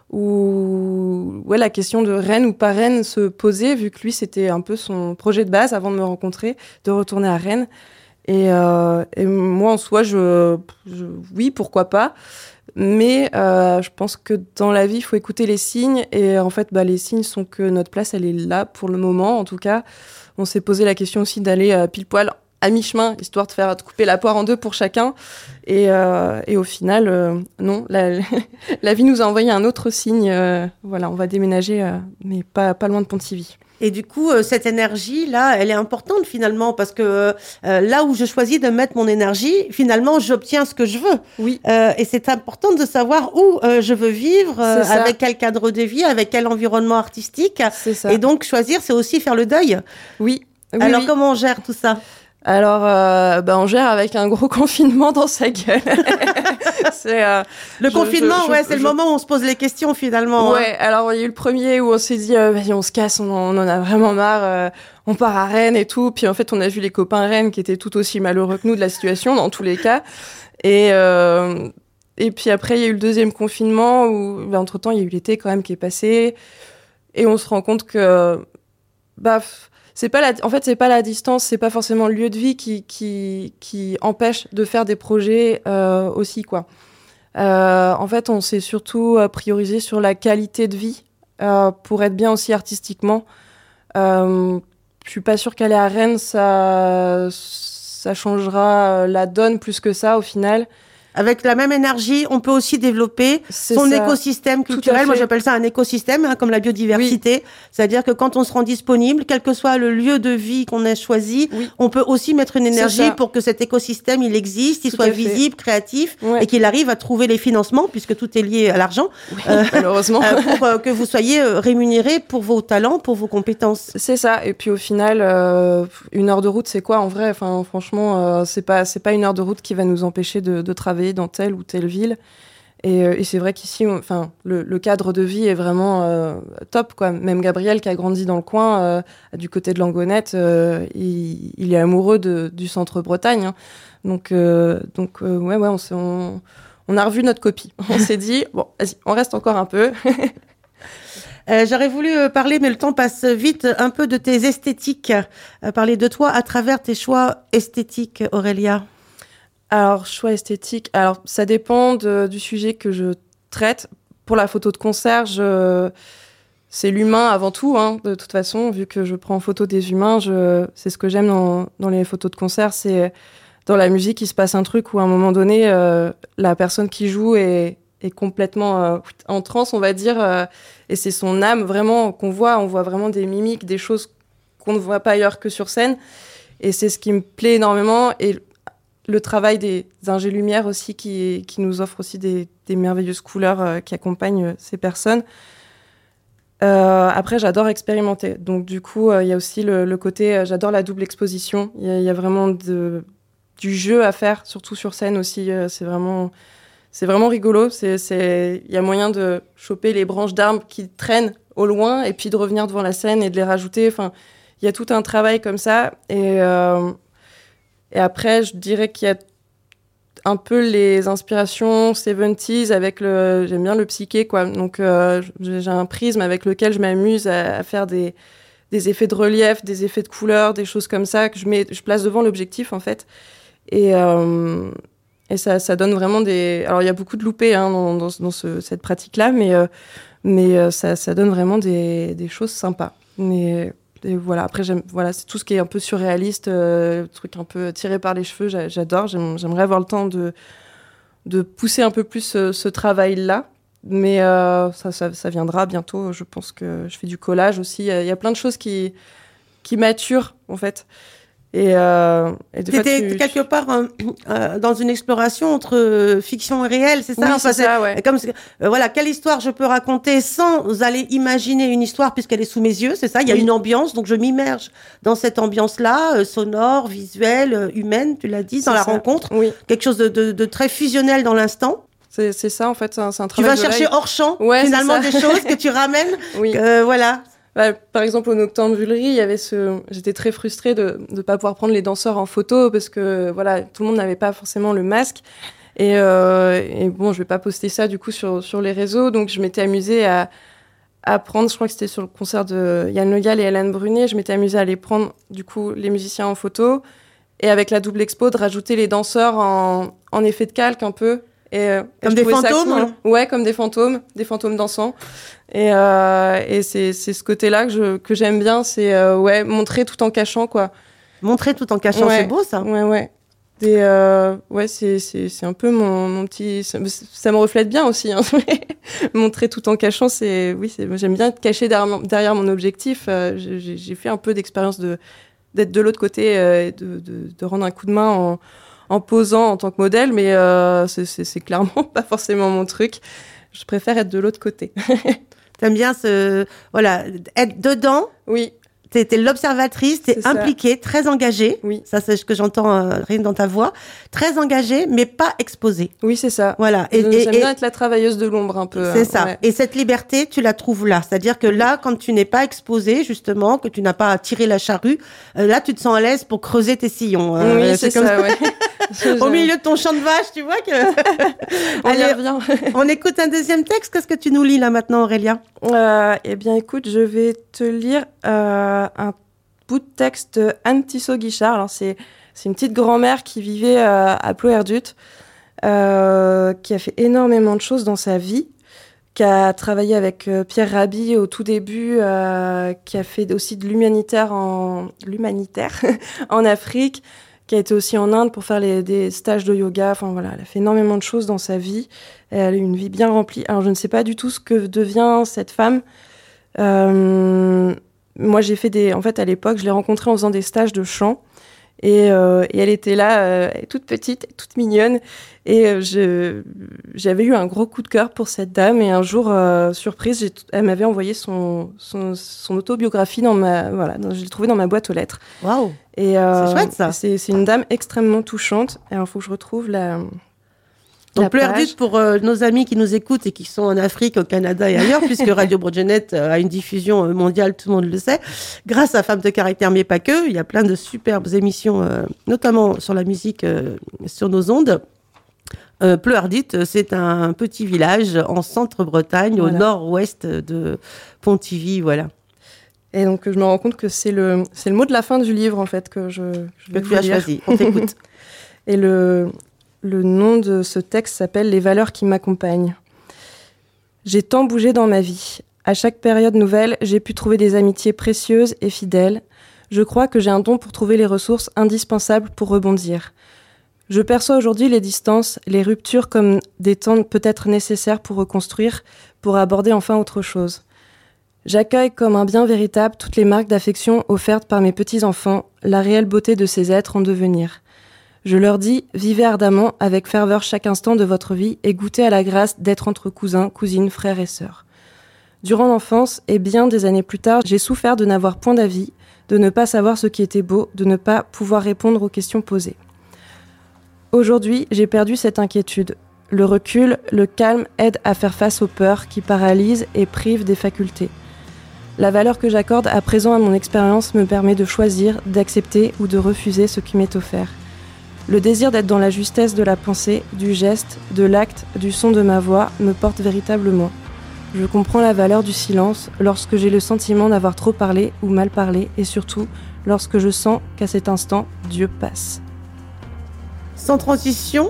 où ouais, la question de Rennes ou pas Rennes se posait, vu que lui, c'était un peu son projet de base avant de me rencontrer, de retourner à Rennes. Et, euh, et moi, en soi, je, je, oui, pourquoi pas. Mais euh, je pense que dans la vie, il faut écouter les signes. Et en fait, bah, les signes sont que notre place, elle est là pour le moment. En tout cas, on s'est posé la question aussi d'aller euh, pile poil à mi-chemin, histoire de faire de couper la poire en deux pour chacun. Et, euh, et au final, euh, non, la, la vie nous a envoyé un autre signe. Euh, voilà, on va déménager, euh, mais pas, pas loin de Pontivy. Et du coup, euh, cette énergie-là, elle est importante finalement parce que euh, là où je choisis de mettre mon énergie, finalement, j'obtiens ce que je veux. Oui. Euh, et c'est important de savoir où euh, je veux vivre, euh, avec quel cadre de vie, avec quel environnement artistique. C'est ça. Et donc, choisir, c'est aussi faire le deuil. Oui. oui Alors, oui. comment on gère tout ça ? Alors, euh, ben on gère avec un gros confinement dans sa gueule. c'est, euh, le je, confinement, je, ouais, je, c'est je... le moment où on se pose les questions finalement. Ouais, hein. alors il y a eu le premier où on s'est dit, euh, vas-y, on se casse, on en, on en a vraiment marre, euh, on part à Rennes et tout. Puis en fait, on a vu les copains à Rennes qui étaient tout aussi malheureux que nous de la situation, dans tous les cas. Et, euh, et puis après, il y a eu le deuxième confinement où, ben, entre-temps, il y a eu l'été quand même qui est passé. Et on se rend compte que, bah, c'est pas la, en fait, c'est pas la distance, c'est pas forcément le lieu de vie qui, qui, qui empêche de faire des projets euh, aussi, quoi. Euh, en fait, on s'est surtout priorisé sur la qualité de vie euh, pour être bien aussi artistiquement. Euh, je suis pas sûre qu'aller à Rennes, ça, ça changera la donne plus que ça au final. Avec la même énergie, on peut aussi développer C'est son ça. écosystème culturel. Moi, j'appelle ça un écosystème, hein, comme la biodiversité. Oui. C'est-à-dire que quand on se rend disponible, quel que soit le lieu de vie qu'on ait choisi, oui. on peut aussi mettre une énergie pour que cet écosystème, il existe, il tout soit visible, créatif, ouais. et qu'il arrive à trouver les financements, puisque tout est lié à l'argent, oui, euh, malheureusement, euh, pour euh, que vous soyez rémunéré pour vos talents, pour vos compétences. C'est ça. Et puis au final, euh, une heure de route, c'est quoi en vrai ? Enfin, franchement, euh, c'est pas, c'est pas une heure de route qui va nous empêcher de, de travailler dans telle ou telle ville. Et, et c'est vrai qu'ici, enfin, le, le cadre de vie est vraiment euh, top, quoi. Même Gabriel, qui a grandi dans le coin, euh, du côté de Langonette, euh, il, il est amoureux de, du centre-Bretagne. Hein. Donc, euh, donc euh, ouais, ouais, on, on, on a revu notre copie. On s'est dit, bon, vas-y, on reste encore un peu. Euh, j'aurais voulu euh, parler, mais le temps passe vite, un peu de tes esthétiques. Euh, parler de toi à travers tes choix esthétiques, Aurélia. Alors, choix esthétique, alors ça dépend de, du sujet que je traite. Pour la photo de concert, je... c'est l'humain avant tout, hein, de toute façon, vu que je prends en photo des humains. Je... C'est ce que j'aime dans, dans les photos de concert, c'est dans la musique, il se passe un truc où à un moment donné, euh, la personne qui joue est, est complètement euh, en transe, on va dire. Euh, et c'est son âme vraiment qu'on voit. On voit vraiment des mimiques, des choses qu'on ne voit pas ailleurs que sur scène. Et c'est ce qui me plaît énormément. Et le travail des ingé lumière aussi, qui, qui nous offre aussi des, des merveilleuses couleurs euh, qui accompagnent euh, ces personnes. Euh, après, j'adore expérimenter. Donc, du coup, il euh, y a aussi le, le côté... Euh, j'adore la double exposition. Il y, y a vraiment de, du jeu à faire, surtout sur scène aussi. Euh, c'est vraiment... C'est vraiment rigolo. Il c'est, y a moyen de choper les branches d'arbres qui traînent au loin et puis de revenir devant la scène et de les rajouter. Enfin, il y a tout un travail comme ça. Et, euh, et après, je dirais qu'il y a un peu les inspirations soixante-dix avec le... J'aime bien le psyché, quoi. Donc, euh, j'ai un prisme avec lequel je m'amuse à, à faire des, des effets de relief, des effets de couleur, des choses comme ça que je, mets, je place devant l'objectif, en fait. Et... Euh, Et ça, ça donne vraiment des... Alors, il y a beaucoup de loupés hein, dans, dans, dans ce, cette pratique-là, mais, euh, mais euh, ça, ça donne vraiment des, des choses sympas. Mais et voilà, après, j'aime, voilà, c'est tout ce qui est un peu surréaliste, euh, truc un peu tiré par les cheveux, j'a, j'adore. J'aime, j'aimerais avoir le temps de, de pousser un peu plus ce, ce travail-là. Mais euh, ça, ça, ça viendra bientôt. Je pense que je fais du collage aussi. Il y a plein de choses qui, qui maturent, en fait. Et, euh, et tu étais quelque tu... part euh, euh, dans une exploration entre euh, fiction et réel, c'est ça? Oui, enfin, c'est ça, ouais. Comme, euh, voilà, quelle histoire je peux raconter sans aller imaginer une histoire puisqu'elle est sous mes yeux, c'est ça? Il y a oui. une ambiance, donc je m'immerge dans cette ambiance-là, euh, sonore, visuelle, euh, humaine, tu l'as dit, dans c'est la ça. rencontre. Oui. Quelque chose de, de, de très fusionnel dans l'instant. C'est, c'est ça, en fait, c'est un, c'est un travail. Tu vas de chercher l'œil. hors champ, ouais, finalement, des choses que tu ramènes. Oui. Euh, voilà. Bah, par exemple, au Noctambulerie, il y avait ce... J'étais très frustrée de ne pas pouvoir prendre les danseurs en photo parce que voilà, tout le monde n'avait pas forcément le masque. Et, euh, et bon, je vais pas poster ça du coup sur, sur les réseaux. Donc, je m'étais amusée à, à prendre, je crois que c'était sur le concert de Yann Le Gall et Hélène Brunet, je m'étais amusée à aller prendre du coup les musiciens en photo et avec la double expo, de rajouter les danseurs en, en effet de calque un peu. Et, euh, comme et des fantômes cool. Ouais, comme des fantômes, des fantômes dansants. Et, euh, et c'est, c'est ce côté-là que, je, que j'aime bien, c'est euh, ouais, montrer tout en cachant, quoi. Montrer tout en cachant, ouais. c'est beau, ça. Ouais, ouais. Des, euh, ouais, c'est, c'est, c'est un peu mon, mon petit... Ça, ça me reflète bien aussi. Hein. Montrer tout en cachant, c'est... Oui, c'est, j'aime bien être cachée derrière, derrière mon objectif. Euh, j'ai, j'ai fait un peu d'expérience de, d'être de l'autre côté euh, et de, de, de rendre un coup de main en... en posant en tant que modèle, mais euh, c'est, c'est, c'est clairement pas forcément mon truc. Je préfère être de l'autre côté. T'aimes bien ce, voilà, être dedans. Oui. T'es, t'es l'observatrice, t'es c'est impliquée, ça. très engagée. Oui. Ça, c'est ce que j'entends euh, rien dans ta voix. Très engagée, mais pas exposée. Oui, c'est ça. Voilà. Et, et, j'aime et, bien être la travailleuse de l'ombre un peu. C'est hein, ça. Ouais. Et cette liberté, tu la trouves là. C'est-à-dire que là, quand tu n'es pas exposée, justement, que tu n'as pas à tirer la charrue, euh, là, tu te sens à l'aise pour creuser tes sillons. Hein. Oui, c'est, c'est ça, ça. Ouais. Au milieu de ton champ de vache, tu vois que... on Allez, y revient. On écoute un deuxième texte. Qu'est-ce que tu nous lis là maintenant, Aurélia? euh, Eh bien, écoute, je vais te lire euh, un bout de texte de Anne Tissot-Guichard. Alors, c'est, c'est une petite grand-mère qui vivait euh, à Ploerdut, euh, qui a fait énormément de choses dans sa vie, qui a travaillé avec euh, Pierre Rabhi au tout début, euh, qui a fait aussi de l'humanitaire en, l'humanitaire en Afrique, qui a été aussi en Inde pour faire les, des stages de yoga. Enfin, voilà, elle a fait énormément de choses dans sa vie. Elle a eu une vie bien remplie. Alors, je ne sais pas du tout ce que devient cette femme. Euh, moi, j'ai fait des... En fait, à l'époque, je l'ai rencontrée en faisant des stages de chant. Et, euh, et elle était là, euh, toute petite, toute mignonne. Et euh, je, j'avais eu un gros coup de cœur pour cette dame. Et un jour, euh, surprise, j'ai, elle m'avait envoyé son, son, son autobiographie dans ma... Voilà, je l'ai trouvée dans ma boîte aux lettres. Waouh! Et euh, c'est chouette, ça. C'est, c'est une dame extrêmement touchante. Et alors, il faut que je retrouve la... Donc, Ploerdut pour euh, nos amis qui nous écoutent et qui sont en Afrique, au Canada et ailleurs, puisque Radio Broadway euh, a une diffusion mondiale, tout le monde le sait. Grâce à Femmes de caractère, mais pas que, il y a plein de superbes émissions, euh, notamment sur la musique, euh, sur nos ondes. Euh, Ploerdut, c'est un petit village en centre-Bretagne, voilà. Au nord-ouest de Pontivy, voilà. Et donc, je me rends compte que c'est le, c'est le mot de la fin du livre, en fait, que je, je vais que tu as lire. choisi. On t'écoute. Et le... Le nom de ce texte s'appelle « Les valeurs qui m'accompagnent ». J'ai tant bougé dans ma vie. À chaque période nouvelle, j'ai pu trouver des amitiés précieuses et fidèles. Je crois que j'ai un don pour trouver les ressources indispensables pour rebondir. Je perçois aujourd'hui les distances, les ruptures comme des temps peut-être nécessaires pour reconstruire, pour aborder enfin autre chose. J'accueille comme un bien véritable toutes les marques d'affection offertes par mes petits-enfants, la réelle beauté de ces êtres en devenir. Je leur dis, vivez ardemment, avec ferveur chaque instant de votre vie et goûtez à la grâce d'être entre cousins, cousines, frères et sœurs. Durant l'enfance, et bien des années plus tard, j'ai souffert de n'avoir point d'avis, de ne pas savoir ce qui était beau, de ne pas pouvoir répondre aux questions posées. Aujourd'hui, j'ai perdu cette inquiétude. Le recul, le calme aident à faire face aux peurs qui paralysent et privent des facultés. La valeur que j'accorde à présent à mon expérience me permet de choisir, d'accepter ou de refuser ce qui m'est offert. Le désir d'être dans la justesse de la pensée, du geste, de l'acte, du son de ma voix me porte véritablement. Je comprends la valeur du silence lorsque j'ai le sentiment d'avoir trop parlé ou mal parlé et surtout lorsque je sens qu'à cet instant, Dieu passe. Sans transition,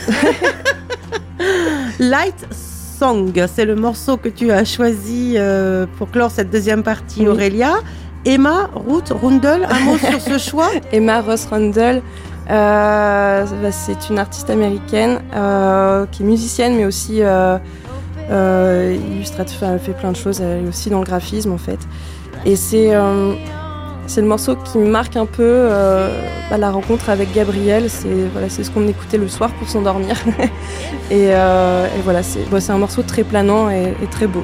Light Song, c'est le morceau que tu as choisi euh, pour clore cette deuxième partie, oui. Aurélia. Emma Ruth Rundle, un mot sur ce choix? Emma Ross Rundle, euh, bah, c'est une artiste américaine euh, qui est musicienne mais aussi euh, euh, illustratrice, elle fait plein de choses, elle est aussi dans le graphisme en fait. Et c'est... Euh, C'est le morceau qui marque un peu euh, bah, la rencontre avec Gabriel. C'est, voilà, c'est ce qu'on écoutait le soir pour s'endormir. et, euh, et voilà, c'est, bah, c'est un morceau très planant et, et très beau.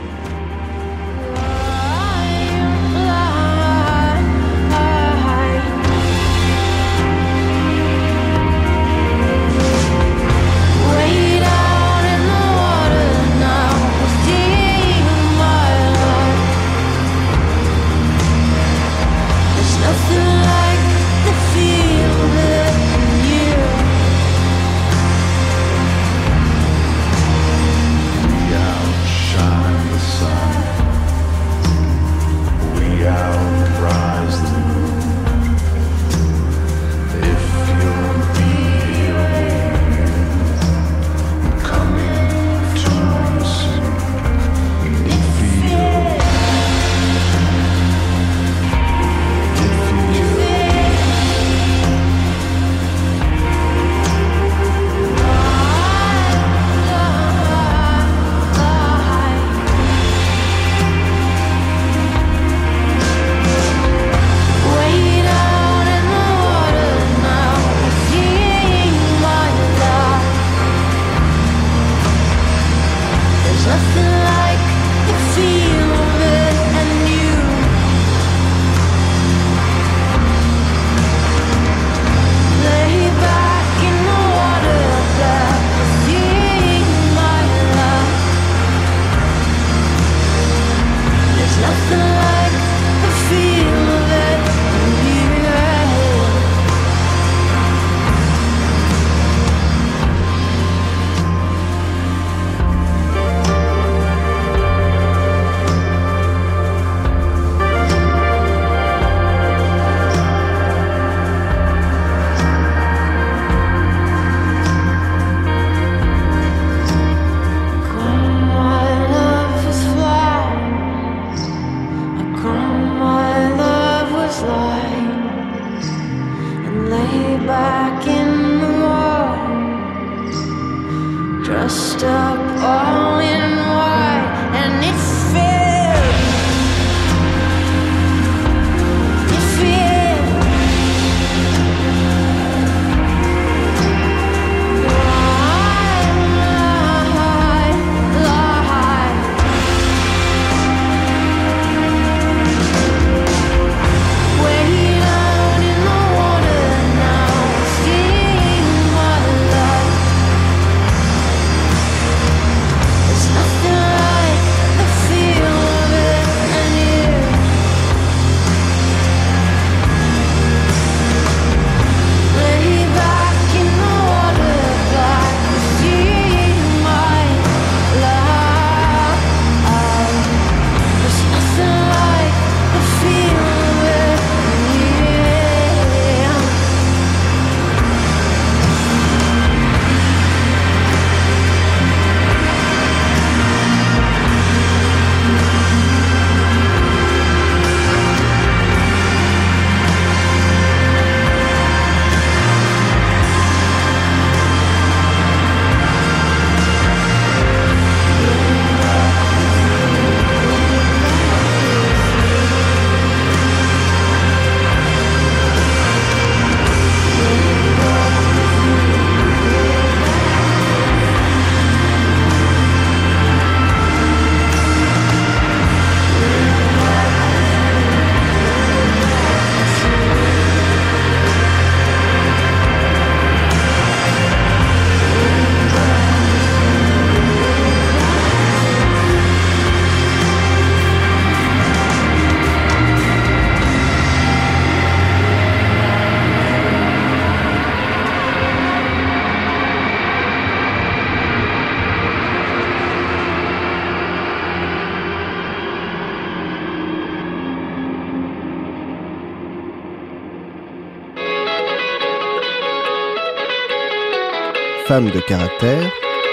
femme de caractère,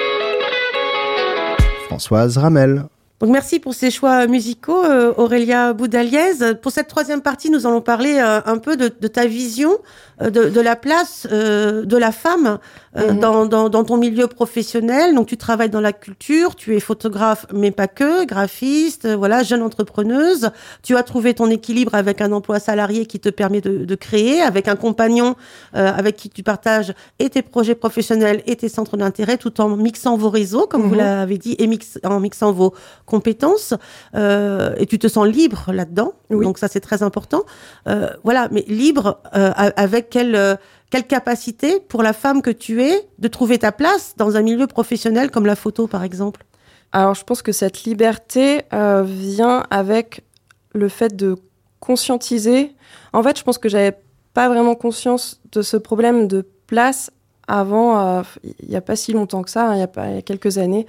Françoise Ramel. Donc merci pour ces choix musicaux, euh, Aurélia Boudaliez. Pour cette troisième partie, nous allons parler euh, un peu de, de ta vision euh, de, de la place euh, de la femme euh, mm-hmm. dans, dans, dans ton milieu professionnel. Donc tu travailles dans la culture, tu es photographe, mais pas que, graphiste, euh, voilà, jeune entrepreneuse. Tu as trouvé ton équilibre avec un emploi salarié qui te permet de, de créer, avec un compagnon euh, avec qui tu partages et tes projets professionnels et tes centres d'intérêt, tout en mixant vos réseaux, comme mm-hmm. vous l'avez dit, et mix, en mixant vos compétences, euh, et tu te sens libre là-dedans, oui. Donc ça c'est très important. Euh, voilà, mais libre euh, avec quelle, euh, quelle capacité pour la femme que tu es de trouver ta place dans un milieu professionnel comme la photo par exemple? Alors je pense que cette liberté euh, vient avec le fait de conscientiser. En fait, je pense que j'avais pas vraiment conscience de ce problème de place avant, il euh, n'y a pas si longtemps que ça, il hein, y, y a quelques années.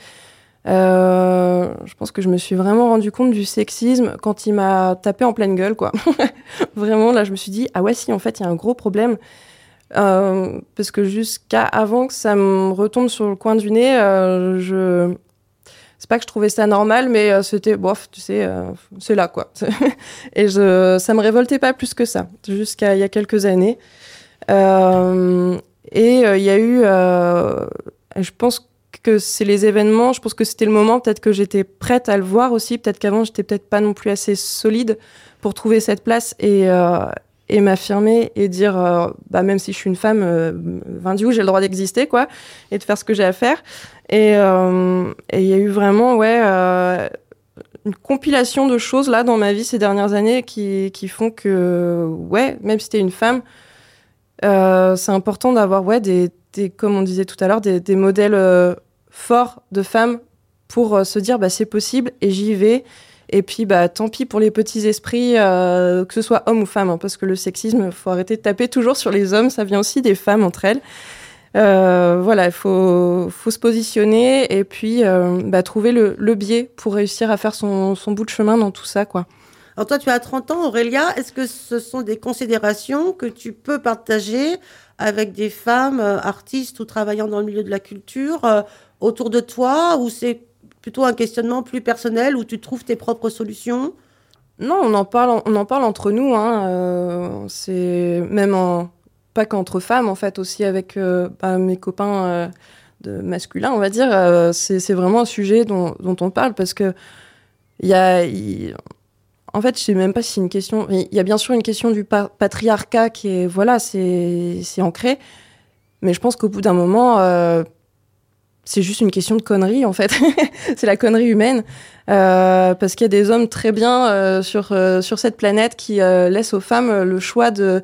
Euh, je pense que je me suis vraiment rendu compte du sexisme quand il m'a tapé en pleine gueule, quoi. Vraiment, là, je me suis dit, ah ouais, si, en fait, il y a un gros problème. Euh, parce que jusqu'à avant que ça me retombe sur le coin du nez, euh, je... c'est pas que je trouvais ça normal, mais euh, c'était, bof, tu sais, euh, c'est là, quoi. Et je... ça me révoltait pas plus que ça, jusqu'à il y a quelques années. Euh... Et il euh, y a eu, euh... je pense que c'est les événements, je pense que c'était le moment, peut-être que j'étais prête à le voir aussi, peut-être qu'avant j'étais peut-être pas non plus assez solide pour trouver cette place et, euh, et m'affirmer et dire, euh, bah, même si je suis une femme, euh, ben, du coup j'ai le droit d'exister, quoi, et de faire ce que j'ai à faire. Et il euh, y a eu vraiment, ouais, euh, une compilation de choses là dans ma vie ces dernières années qui, qui font que, ouais, même si t'es une femme, euh, c'est important d'avoir, ouais, des, des, comme on disait tout à l'heure, des, des modèles euh, forts de femmes pour euh, se dire bah, c'est possible et j'y vais. Et puis bah, tant pis pour les petits esprits, euh, que ce soit homme ou femme, hein, parce que le sexisme, il faut arrêter de taper toujours sur les hommes, ça vient aussi des femmes entre elles. Euh, voilà, il faut, faut se positionner et puis euh, bah, trouver le, le biais pour réussir à faire son, son bout de chemin dans tout ça, quoi. Alors toi, tu as trente ans, Aurélia. Est-ce que ce sont des considérations que tu peux partager avec des femmes euh, artistes ou travaillant dans le milieu de la culture euh, autour de toi, ou c'est plutôt un questionnement plus personnel où tu trouves tes propres solutions? Non, on en parle, on en parle entre nous. Hein, euh, c'est même en, pas qu'entre femmes, en fait, aussi avec euh, bah, mes copains euh, de masculins, on va dire. Euh, c'est, c'est vraiment un sujet dont, dont on parle parce que il y a... Y, En fait, je sais même pas si c'est une question... Il y a bien sûr une question du pa- patriarcat qui est... Voilà, c'est, c'est ancré. Mais je pense qu'au bout d'un moment, euh, c'est juste une question de connerie, en fait. C'est la connerie humaine. Euh, parce qu'il y a des hommes très bien euh, sur, euh, sur cette planète qui euh, laissent aux femmes le choix de...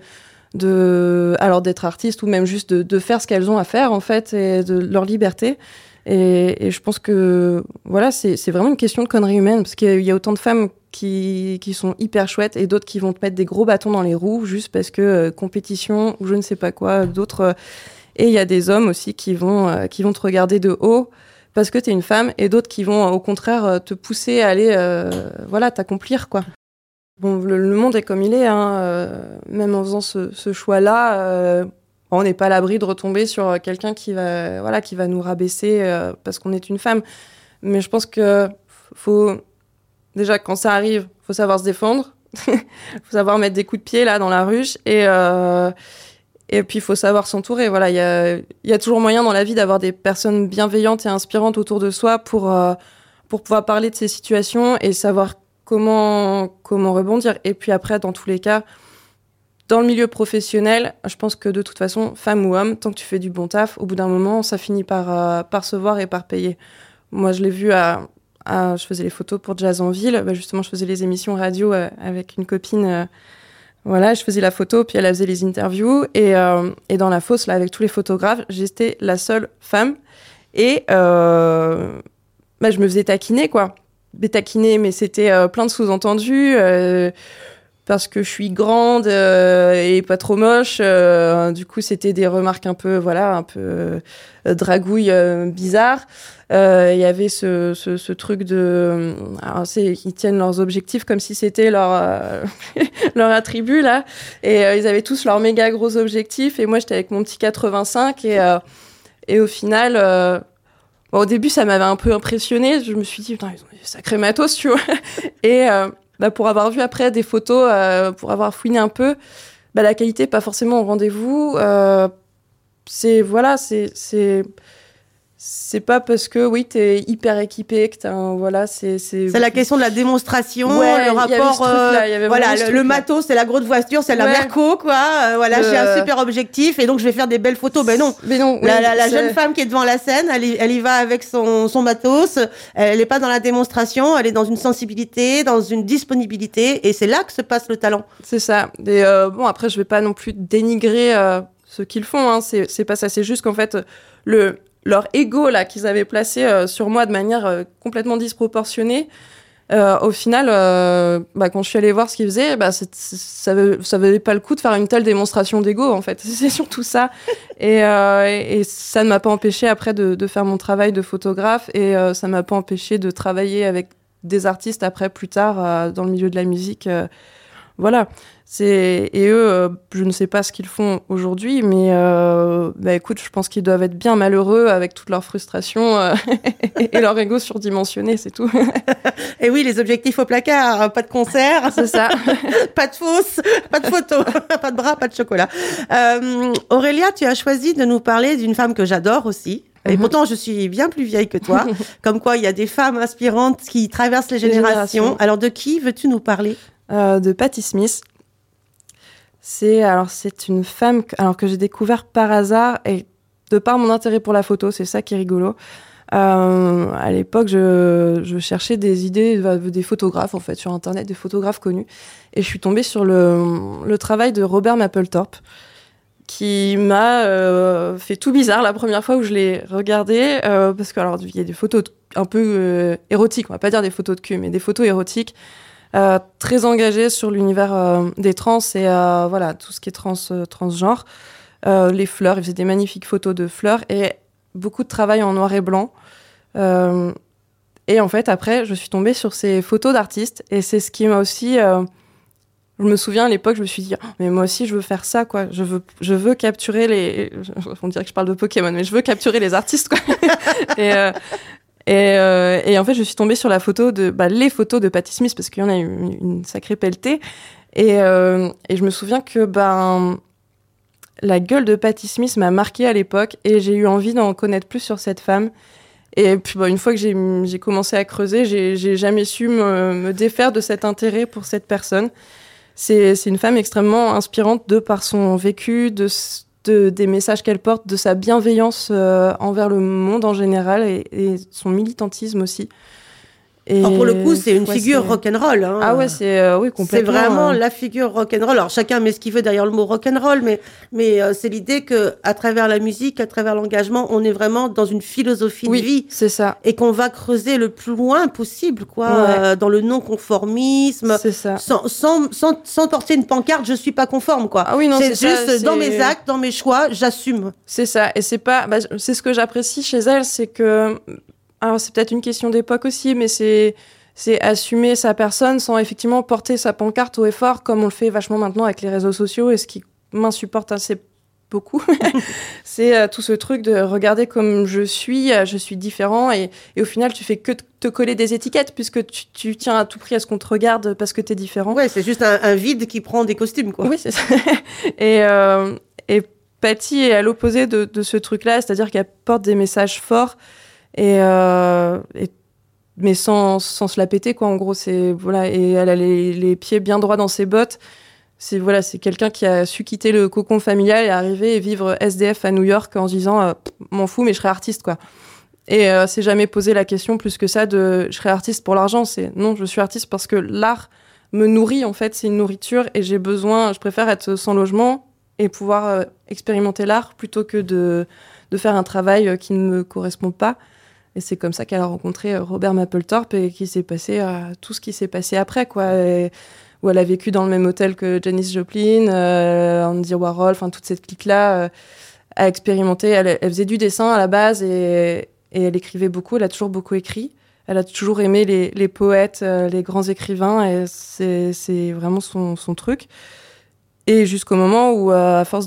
de alors d'être artistes ou même juste de, de faire ce qu'elles ont à faire, en fait, et de leur liberté. Et, et je pense que voilà, c'est, c'est vraiment une question de connerie humaine, parce qu'il y a, il y a autant de femmes qui, qui sont hyper chouettes et d'autres qui vont te mettre des gros bâtons dans les roues juste parce que euh, compétition ou je ne sais pas quoi, d'autres. Euh, et il y a des hommes aussi qui vont, euh, qui vont te regarder de haut parce que t'es une femme, et d'autres qui vont euh, au contraire euh, te pousser à aller euh, voilà, t'accomplir, quoi. Bon, le, le monde est comme il est, hein, euh, même en faisant ce, ce choix-là. Euh, On n'est pas à l'abri de retomber sur quelqu'un qui va, voilà, qui va nous rabaisser euh, parce qu'on est une femme. Mais je pense que faut déjà, quand ça arrive, faut savoir se défendre, faut savoir mettre des coups de pied là dans la ruche, et euh, et puis il faut savoir s'entourer. Voilà, il y a il y a toujours moyen dans la vie d'avoir des personnes bienveillantes et inspirantes autour de soi pour euh, pour pouvoir parler de ces situations et savoir comment comment rebondir. Et puis après, dans tous les cas, dans le milieu professionnel, je pense que de toute façon, femme ou homme, tant que tu fais du bon taf, au bout d'un moment, ça finit par, euh, par se voir et par payer. Moi, je l'ai vu à... à je faisais les photos pour Jazz en Ville. Bah, justement, je faisais les émissions radio euh, avec une copine. Euh, voilà, je faisais la photo, puis elle faisait les interviews. Et, euh, et dans la fosse, là, avec tous les photographes, j'étais la seule femme. Et euh, bah, je me faisais taquiner, quoi. Mais taquiner, mais c'était euh, plein de sous-entendus. Euh, parce que je suis grande euh, et pas trop moche. Euh, du coup, c'était des remarques un peu, voilà, un peu euh, dragouille, euh, bizarre. Il euh, y avait ce, ce, ce truc de... Alors, c'est, ils tiennent leurs objectifs comme si c'était leur, euh, leur attribut, là. Et euh, ils avaient tous leurs méga gros objectifs. Et moi, j'étais avec mon petit quatre-vingt-cinq. Et, euh, Et au final, euh, bon, au début, ça m'avait un peu impressionnée. Je me suis dit, putain, ils ont des sacrés matos, tu vois. Et euh, bah, pour avoir vu après des photos, euh, pour avoir fouiné un peu, bah, la qualité, pas forcément au rendez-vous. Euh, c'est, voilà, c'est... c'est C'est pas parce que, oui, t'es hyper équipé que t'as un, voilà, c'est, c'est... C'est la question de la démonstration, ouais, le rapport, euh, voilà, le, le matos, c'est la grosse voiture, c'est la ouais. Merco, quoi, euh, voilà, le... j'ai un super objectif et donc je vais faire des belles photos. Ben non. Mais non, la, oui, la, la c'est... jeune femme qui est devant la scène, elle y, elle y va avec son, son matos, elle est pas dans la démonstration, elle est dans une sensibilité, dans une disponibilité et c'est là que se passe le talent. C'est ça. Et euh, bon, après, je vais pas non plus dénigrer euh, ce qu'ils font, hein, c'est, c'est pas ça, c'est juste qu'en fait, le... leur ego là qu'ils avaient placé euh, sur moi de manière euh, complètement disproportionnée, euh, au final, euh, bah, quand je suis allée voir ce qu'ils faisaient, bah, c'est, c'est, ça, veut, ça valait pas le coup de faire une telle démonstration d'ego en fait. C'est surtout ça. Et, euh, et, et ça ne m'a pas empêché après de, de faire mon travail de photographe et euh, ça m'a pas empêché de travailler avec des artistes après plus tard euh, dans le milieu de la musique. Euh, voilà. C'est... Et eux, euh, je ne sais pas ce qu'ils font aujourd'hui, mais euh, bah, écoute, je pense qu'ils doivent être bien malheureux avec toute leur frustration euh, et leur ego surdimensionné, c'est tout. Et oui, les objectifs au placard, pas de concert, c'est ça. Pas de fausse, pas de photo, pas de bras, pas de chocolat. Euh, Aurélia, tu as choisi de nous parler d'une femme que j'adore aussi. Et mm-hmm. pourtant, je suis bien plus vieille que toi. Comme quoi, il y a des femmes inspirantes qui traversent les, les générations. générations. Alors, de qui veux-tu nous parler ? euh, De Patti Smith. C'est, alors, c'est une femme que, alors, que j'ai découvert par hasard et de par mon intérêt pour la photo, c'est ça qui est rigolo. Euh, à l'époque, je, je cherchais des idées, des photographes, en fait, sur Internet, des photographes connus. Et je suis tombée sur le, le travail de Robert Mapplethorpe, qui m'a euh, fait tout bizarre la première fois où je l'ai regardé, euh, parce que, alors, il y a des photos un peu euh, érotiques, on va pas dire des photos de cul, mais des photos érotiques. Euh, très engagé sur l'univers euh, des trans et euh, voilà, tout ce qui est trans, euh, transgenre. Euh, les fleurs, il faisait des magnifiques photos de fleurs et beaucoup de travail en noir et blanc. Euh, et en fait, après, je suis tombée sur ces photos d'artistes et c'est ce qui m'a aussi... Euh, je me souviens à l'époque, je me suis dit, oh, mais moi aussi, je veux faire ça, quoi. Je veux, je veux capturer les... On dirait que je parle de Pokémon, mais je veux capturer les artistes, quoi. et... Euh, Et, euh, et en fait, je suis tombée sur la photo de, bah, les photos de Patti Smith parce qu'il y en a une, une sacrée pelletée. Et, euh, et je me souviens que ben, la gueule de Patti Smith m'a marquée à l'époque et j'ai eu envie d'en connaître plus sur cette femme. Et puis, bah, une fois que j'ai, j'ai commencé à creuser, j'ai, j'ai jamais su me, me défaire de cet intérêt pour cette personne. C'est, c'est une femme extrêmement inspirante de par son vécu, de De, des messages qu'elle porte, de sa bienveillance euh, envers le monde en général et, et son militantisme aussi. Et alors pour le coup, c'est une ouais, figure c'est... rock'n'roll. Hein. Ah ouais, c'est euh, oui complètement. C'est vraiment euh... la figure rock'n'roll. Alors chacun met ce qu'il veut derrière le mot rock'n'roll, mais mais euh, c'est l'idée que à travers la musique, à travers l'engagement, on est vraiment dans une philosophie oui, de vie. C'est ça. Et qu'on va creuser le plus loin possible, quoi, ouais. euh, dans le non-conformisme. C'est ça. Sans sans sans, sans porter une pancarte, je suis pas conforme, quoi. Ah oui non, c'est, c'est juste ça, c'est... dans mes actes, dans mes choix, j'assume. C'est ça. Et c'est pas, bah, c'est ce que j'apprécie chez elle, c'est que, alors c'est peut-être une question d'époque aussi, mais c'est c'est assumer sa personne sans effectivement porter sa pancarte haut et fort, comme on le fait vachement maintenant avec les réseaux sociaux, et ce qui m'insupporte assez beaucoup. C'est euh, tout ce truc de regarder comme je suis, euh, je suis différent, et, et au final, tu fais que t- te coller des étiquettes, puisque tu, tu tiens à tout prix à ce qu'on te regarde parce que t'es différent. Ouais, c'est juste un, un vide qui prend des costumes, quoi. Oui, c'est ça. et, euh, et Patti est à l'opposé de, de ce truc-là, c'est-à-dire qu'elle porte des messages forts, et... Euh, et mais sans, sans se la péter, quoi, en gros. C'est, voilà, et elle a les, les pieds bien droits dans ses bottes. C'est, voilà, c'est quelqu'un qui a su quitter le cocon familial et arriver et vivre S D F à New York en se disant euh, « m'en fous, mais je serai artiste, quoi ». Et euh, c'est jamais posé la question plus que ça de « je serai artiste pour l'argent ». C'est « non, je suis artiste parce que l'art me nourrit, en fait, c'est une nourriture et j'ai besoin, je préfère être sans logement et pouvoir euh, expérimenter l'art plutôt que de, de faire un travail qui ne me correspond pas ». Et c'est comme ça qu'elle a rencontré Robert Mapplethorpe et qu'il s'est passé euh, tout ce qui s'est passé après, quoi. Et, où elle a vécu dans le même hôtel que Janis Joplin, euh, Andy Warhol, enfin toute cette clique-là, euh, a expérimenté. Elle, elle faisait du dessin à la base et, et elle écrivait beaucoup. Elle a toujours beaucoup écrit. Elle a toujours aimé les, les poètes, euh, les grands écrivains. Et c'est, c'est vraiment son, son truc. Et jusqu'au moment où, euh, à force de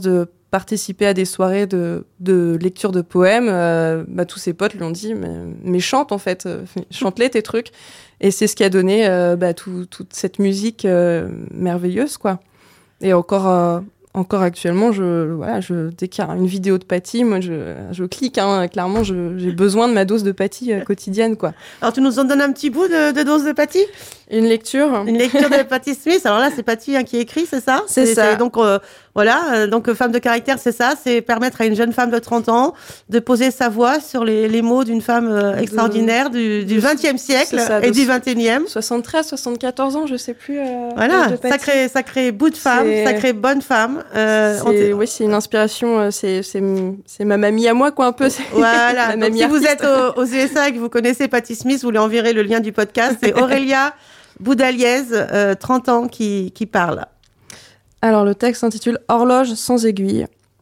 participé à des soirées de, de lecture de poèmes, euh, bah, tous ses potes lui ont dit mais, mais chante en fait, euh, chante-les tes trucs. Et c'est ce qui a donné euh, bah, tout, toute cette musique euh, merveilleuse, quoi. Et encore, euh, encore actuellement, je, voilà, je, dès qu'il y a une vidéo de Patty, moi je, je clique, hein, clairement, je, j'ai besoin de ma dose de Patty euh, quotidienne, quoi. Alors tu nous en donnes un petit bout de, de dose de Patty ? Une lecture. Une lecture de Patti Smith. Alors là, c'est Patty hein, qui écrit, c'est ça ? C'est, c'est ça. C'est donc euh, voilà, euh, donc femme de caractère, c'est ça, c'est permettre à une jeune femme de trente ans de poser sa voix sur les, les mots d'une femme euh, extraordinaire du, du vingtième siècle ça, et du vingt et unième. soixante-treize, soixante-quatorze ans, je sais plus. Euh, voilà, sacré, sacré bout de femme, c'est... sacré bonne femme. Euh, c'est, oui, c'est une inspiration. Euh, c'est, c'est, c'est ma mamie à moi, quoi, un peu. C'est voilà. Donc, si artiste. vous êtes aux, aux U S A et que vous connaissez Patti Smith, vous lui enverrez le lien du podcast. C'est Aurélia Boudaliez, euh, trente ans, qui, qui parle. Alors, le texte s'intitule « Horloge sans aiguille ».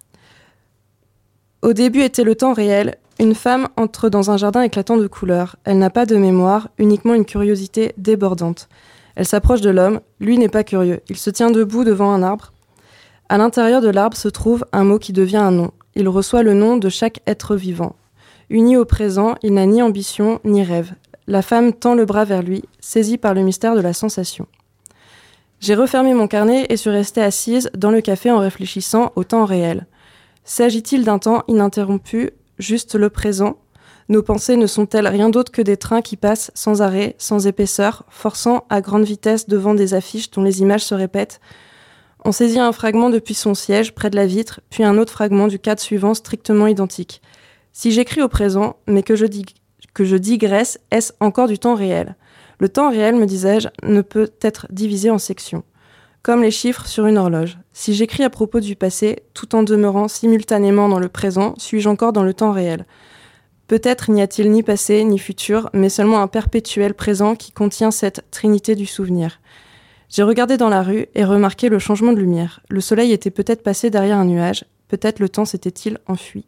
Au début était le temps réel. Une femme entre dans un jardin éclatant de couleurs. Elle n'a pas de mémoire, uniquement une curiosité débordante. Elle s'approche de l'homme. Lui n'est pas curieux. Il se tient debout devant un arbre. À l'intérieur de l'arbre se trouve un mot qui devient un nom. Il reçoit le nom de chaque être vivant. Uni au présent, il n'a ni ambition ni rêve. La femme tend le bras vers lui, saisie par le mystère de la sensation. J'ai refermé mon carnet et suis restée assise dans le café en réfléchissant au temps réel. S'agit-il d'un temps ininterrompu, juste le présent ? Nos pensées ne sont-elles rien d'autre que des trains qui passent sans arrêt, sans épaisseur, forçant à grande vitesse devant des affiches dont les images se répètent ? On saisit un fragment depuis son siège, près de la vitre, puis un autre fragment du cadre suivant strictement identique. Si j'écris au présent, mais que je dis que je digresse, est-ce encore du temps réel ? Le temps réel, me disais-je, ne peut être divisé en sections, comme les chiffres sur une horloge. Si j'écris à propos du passé, tout en demeurant simultanément dans le présent, suis-je encore dans le temps réel ? Peut-être n'y a-t-il ni passé, ni futur, mais seulement un perpétuel présent qui contient cette trinité du souvenir. J'ai regardé dans la rue et remarqué le changement de lumière. Le soleil était peut-être passé derrière un nuage, peut-être le temps s'était-il enfui.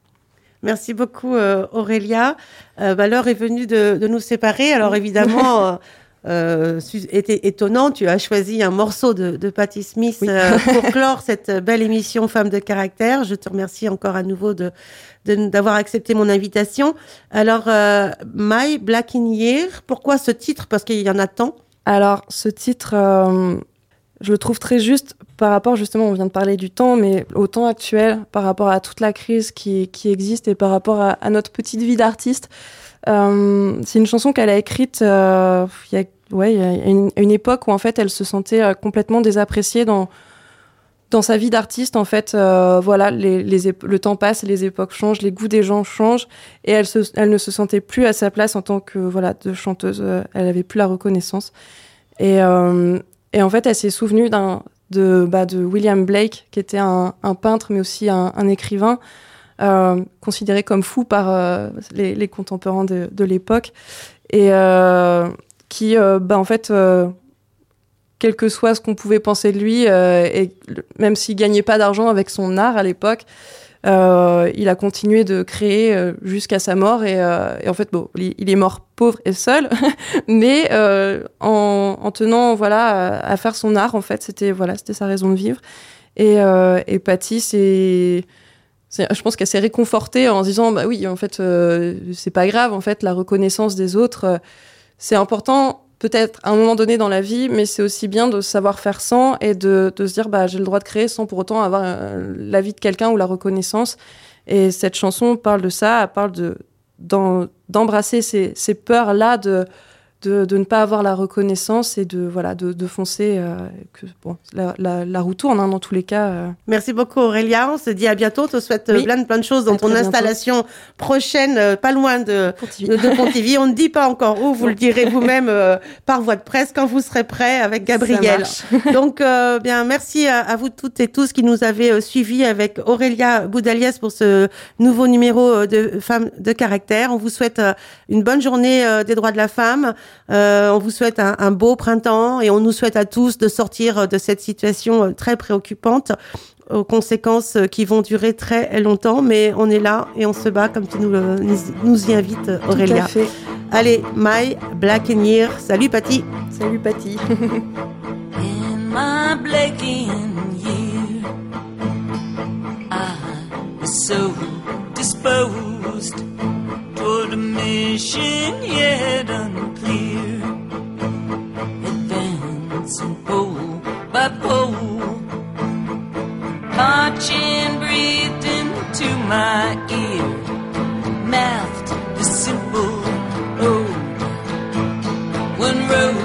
Merci beaucoup euh, Aurélia. Euh, bah, l'heure est venue de, de nous séparer. Alors évidemment, euh, euh, était étonnant, tu as choisi un morceau de, de Patti Smith oui. euh, pour clore cette belle émission Femmes de caractère. Je te remercie encore à nouveau de, de d'avoir accepté mon invitation. Alors euh, My Black in Year, pourquoi ce titre ? Parce qu'il y en a tant. Alors ce titre, euh, je le trouve très juste par rapport, justement, on vient de parler du temps, mais au temps actuel, par rapport à toute la crise qui, qui existe et par rapport à, à notre petite vie d'artiste. Euh, c'est une chanson qu'elle a écrite euh, il y a, ouais, il y a une, une époque où, en fait, elle se sentait euh, complètement désappréciée dans, dans sa vie d'artiste. En fait, euh, voilà, les, les ép- le temps passe, les époques changent, les goûts des gens changent, et elle, se, elle ne se sentait plus à sa place en tant que voilà, de chanteuse. Euh, elle n'avait plus la reconnaissance. Et, euh, et en fait, elle s'est souvenue d'un... De, bah, de William Blake, qui était un, un peintre, mais aussi un, un écrivain, euh, considéré comme fou par euh, les, les contemporains de, de l'époque, et euh, qui, euh, bah, en fait, euh, quel que soit ce qu'on pouvait penser de lui, euh, et même s'il gagnait pas d'argent avec son art à l'époque, euh, il a continué de créer euh, jusqu'à sa mort, et, euh, et en fait, bon, il, il est mort pauvre et seul, mais euh, en, en tenant, voilà, à, à faire son art, en fait, c'était, voilà, c'était sa raison de vivre. Et, euh, et Patti, c'est, c'est, je pense qu'elle s'est réconfortée en se disant, bah oui, en fait, euh, c'est pas grave, en fait, la reconnaissance des autres, euh, c'est important, peut-être à un moment donné dans la vie, mais c'est aussi bien de savoir faire sans et de, de se dire, bah, j'ai le droit de créer sans pour autant avoir euh, l'avis de quelqu'un ou la reconnaissance. Et cette chanson parle de ça, elle parle de, d'en, d'embrasser ces, ces peurs-là de, de, de ne pas avoir la reconnaissance et de, voilà, de, de foncer. Euh, que, bon, la, la, la roue tourne, hein, dans tous les cas. Euh. Merci beaucoup Aurélia, on se dit à bientôt, on te souhaite oui. plein, de, plein de choses dans à ton installation bientôt. prochaine, euh, pas loin de Pontivy. de, de Pontivy. On ne dit pas encore où, vous le direz vous-même euh, par voie de presse quand vous serez prêts avec Gabriel. Donc, euh, bien, merci à, à vous toutes et tous qui nous avez euh, suivis avec Aurélia Boudaliez pour ce nouveau numéro de Femmes de caractère. On vous souhaite euh, une bonne journée euh, des droits de la femme. Euh, on vous souhaite un, un beau printemps et on nous souhaite à tous de sortir de cette situation très préoccupante aux conséquences qui vont durer très longtemps, mais on est là et on se bat comme tu nous, le, nous y invites, Aurélia. Tout à fait. Allez, My Black in Year. Salut Patti. Salut Patti. In my black in year, so disposed toward a mission yet unclear, advancing pole by pole, marching breathed into my ear, mathed the simple ode, one road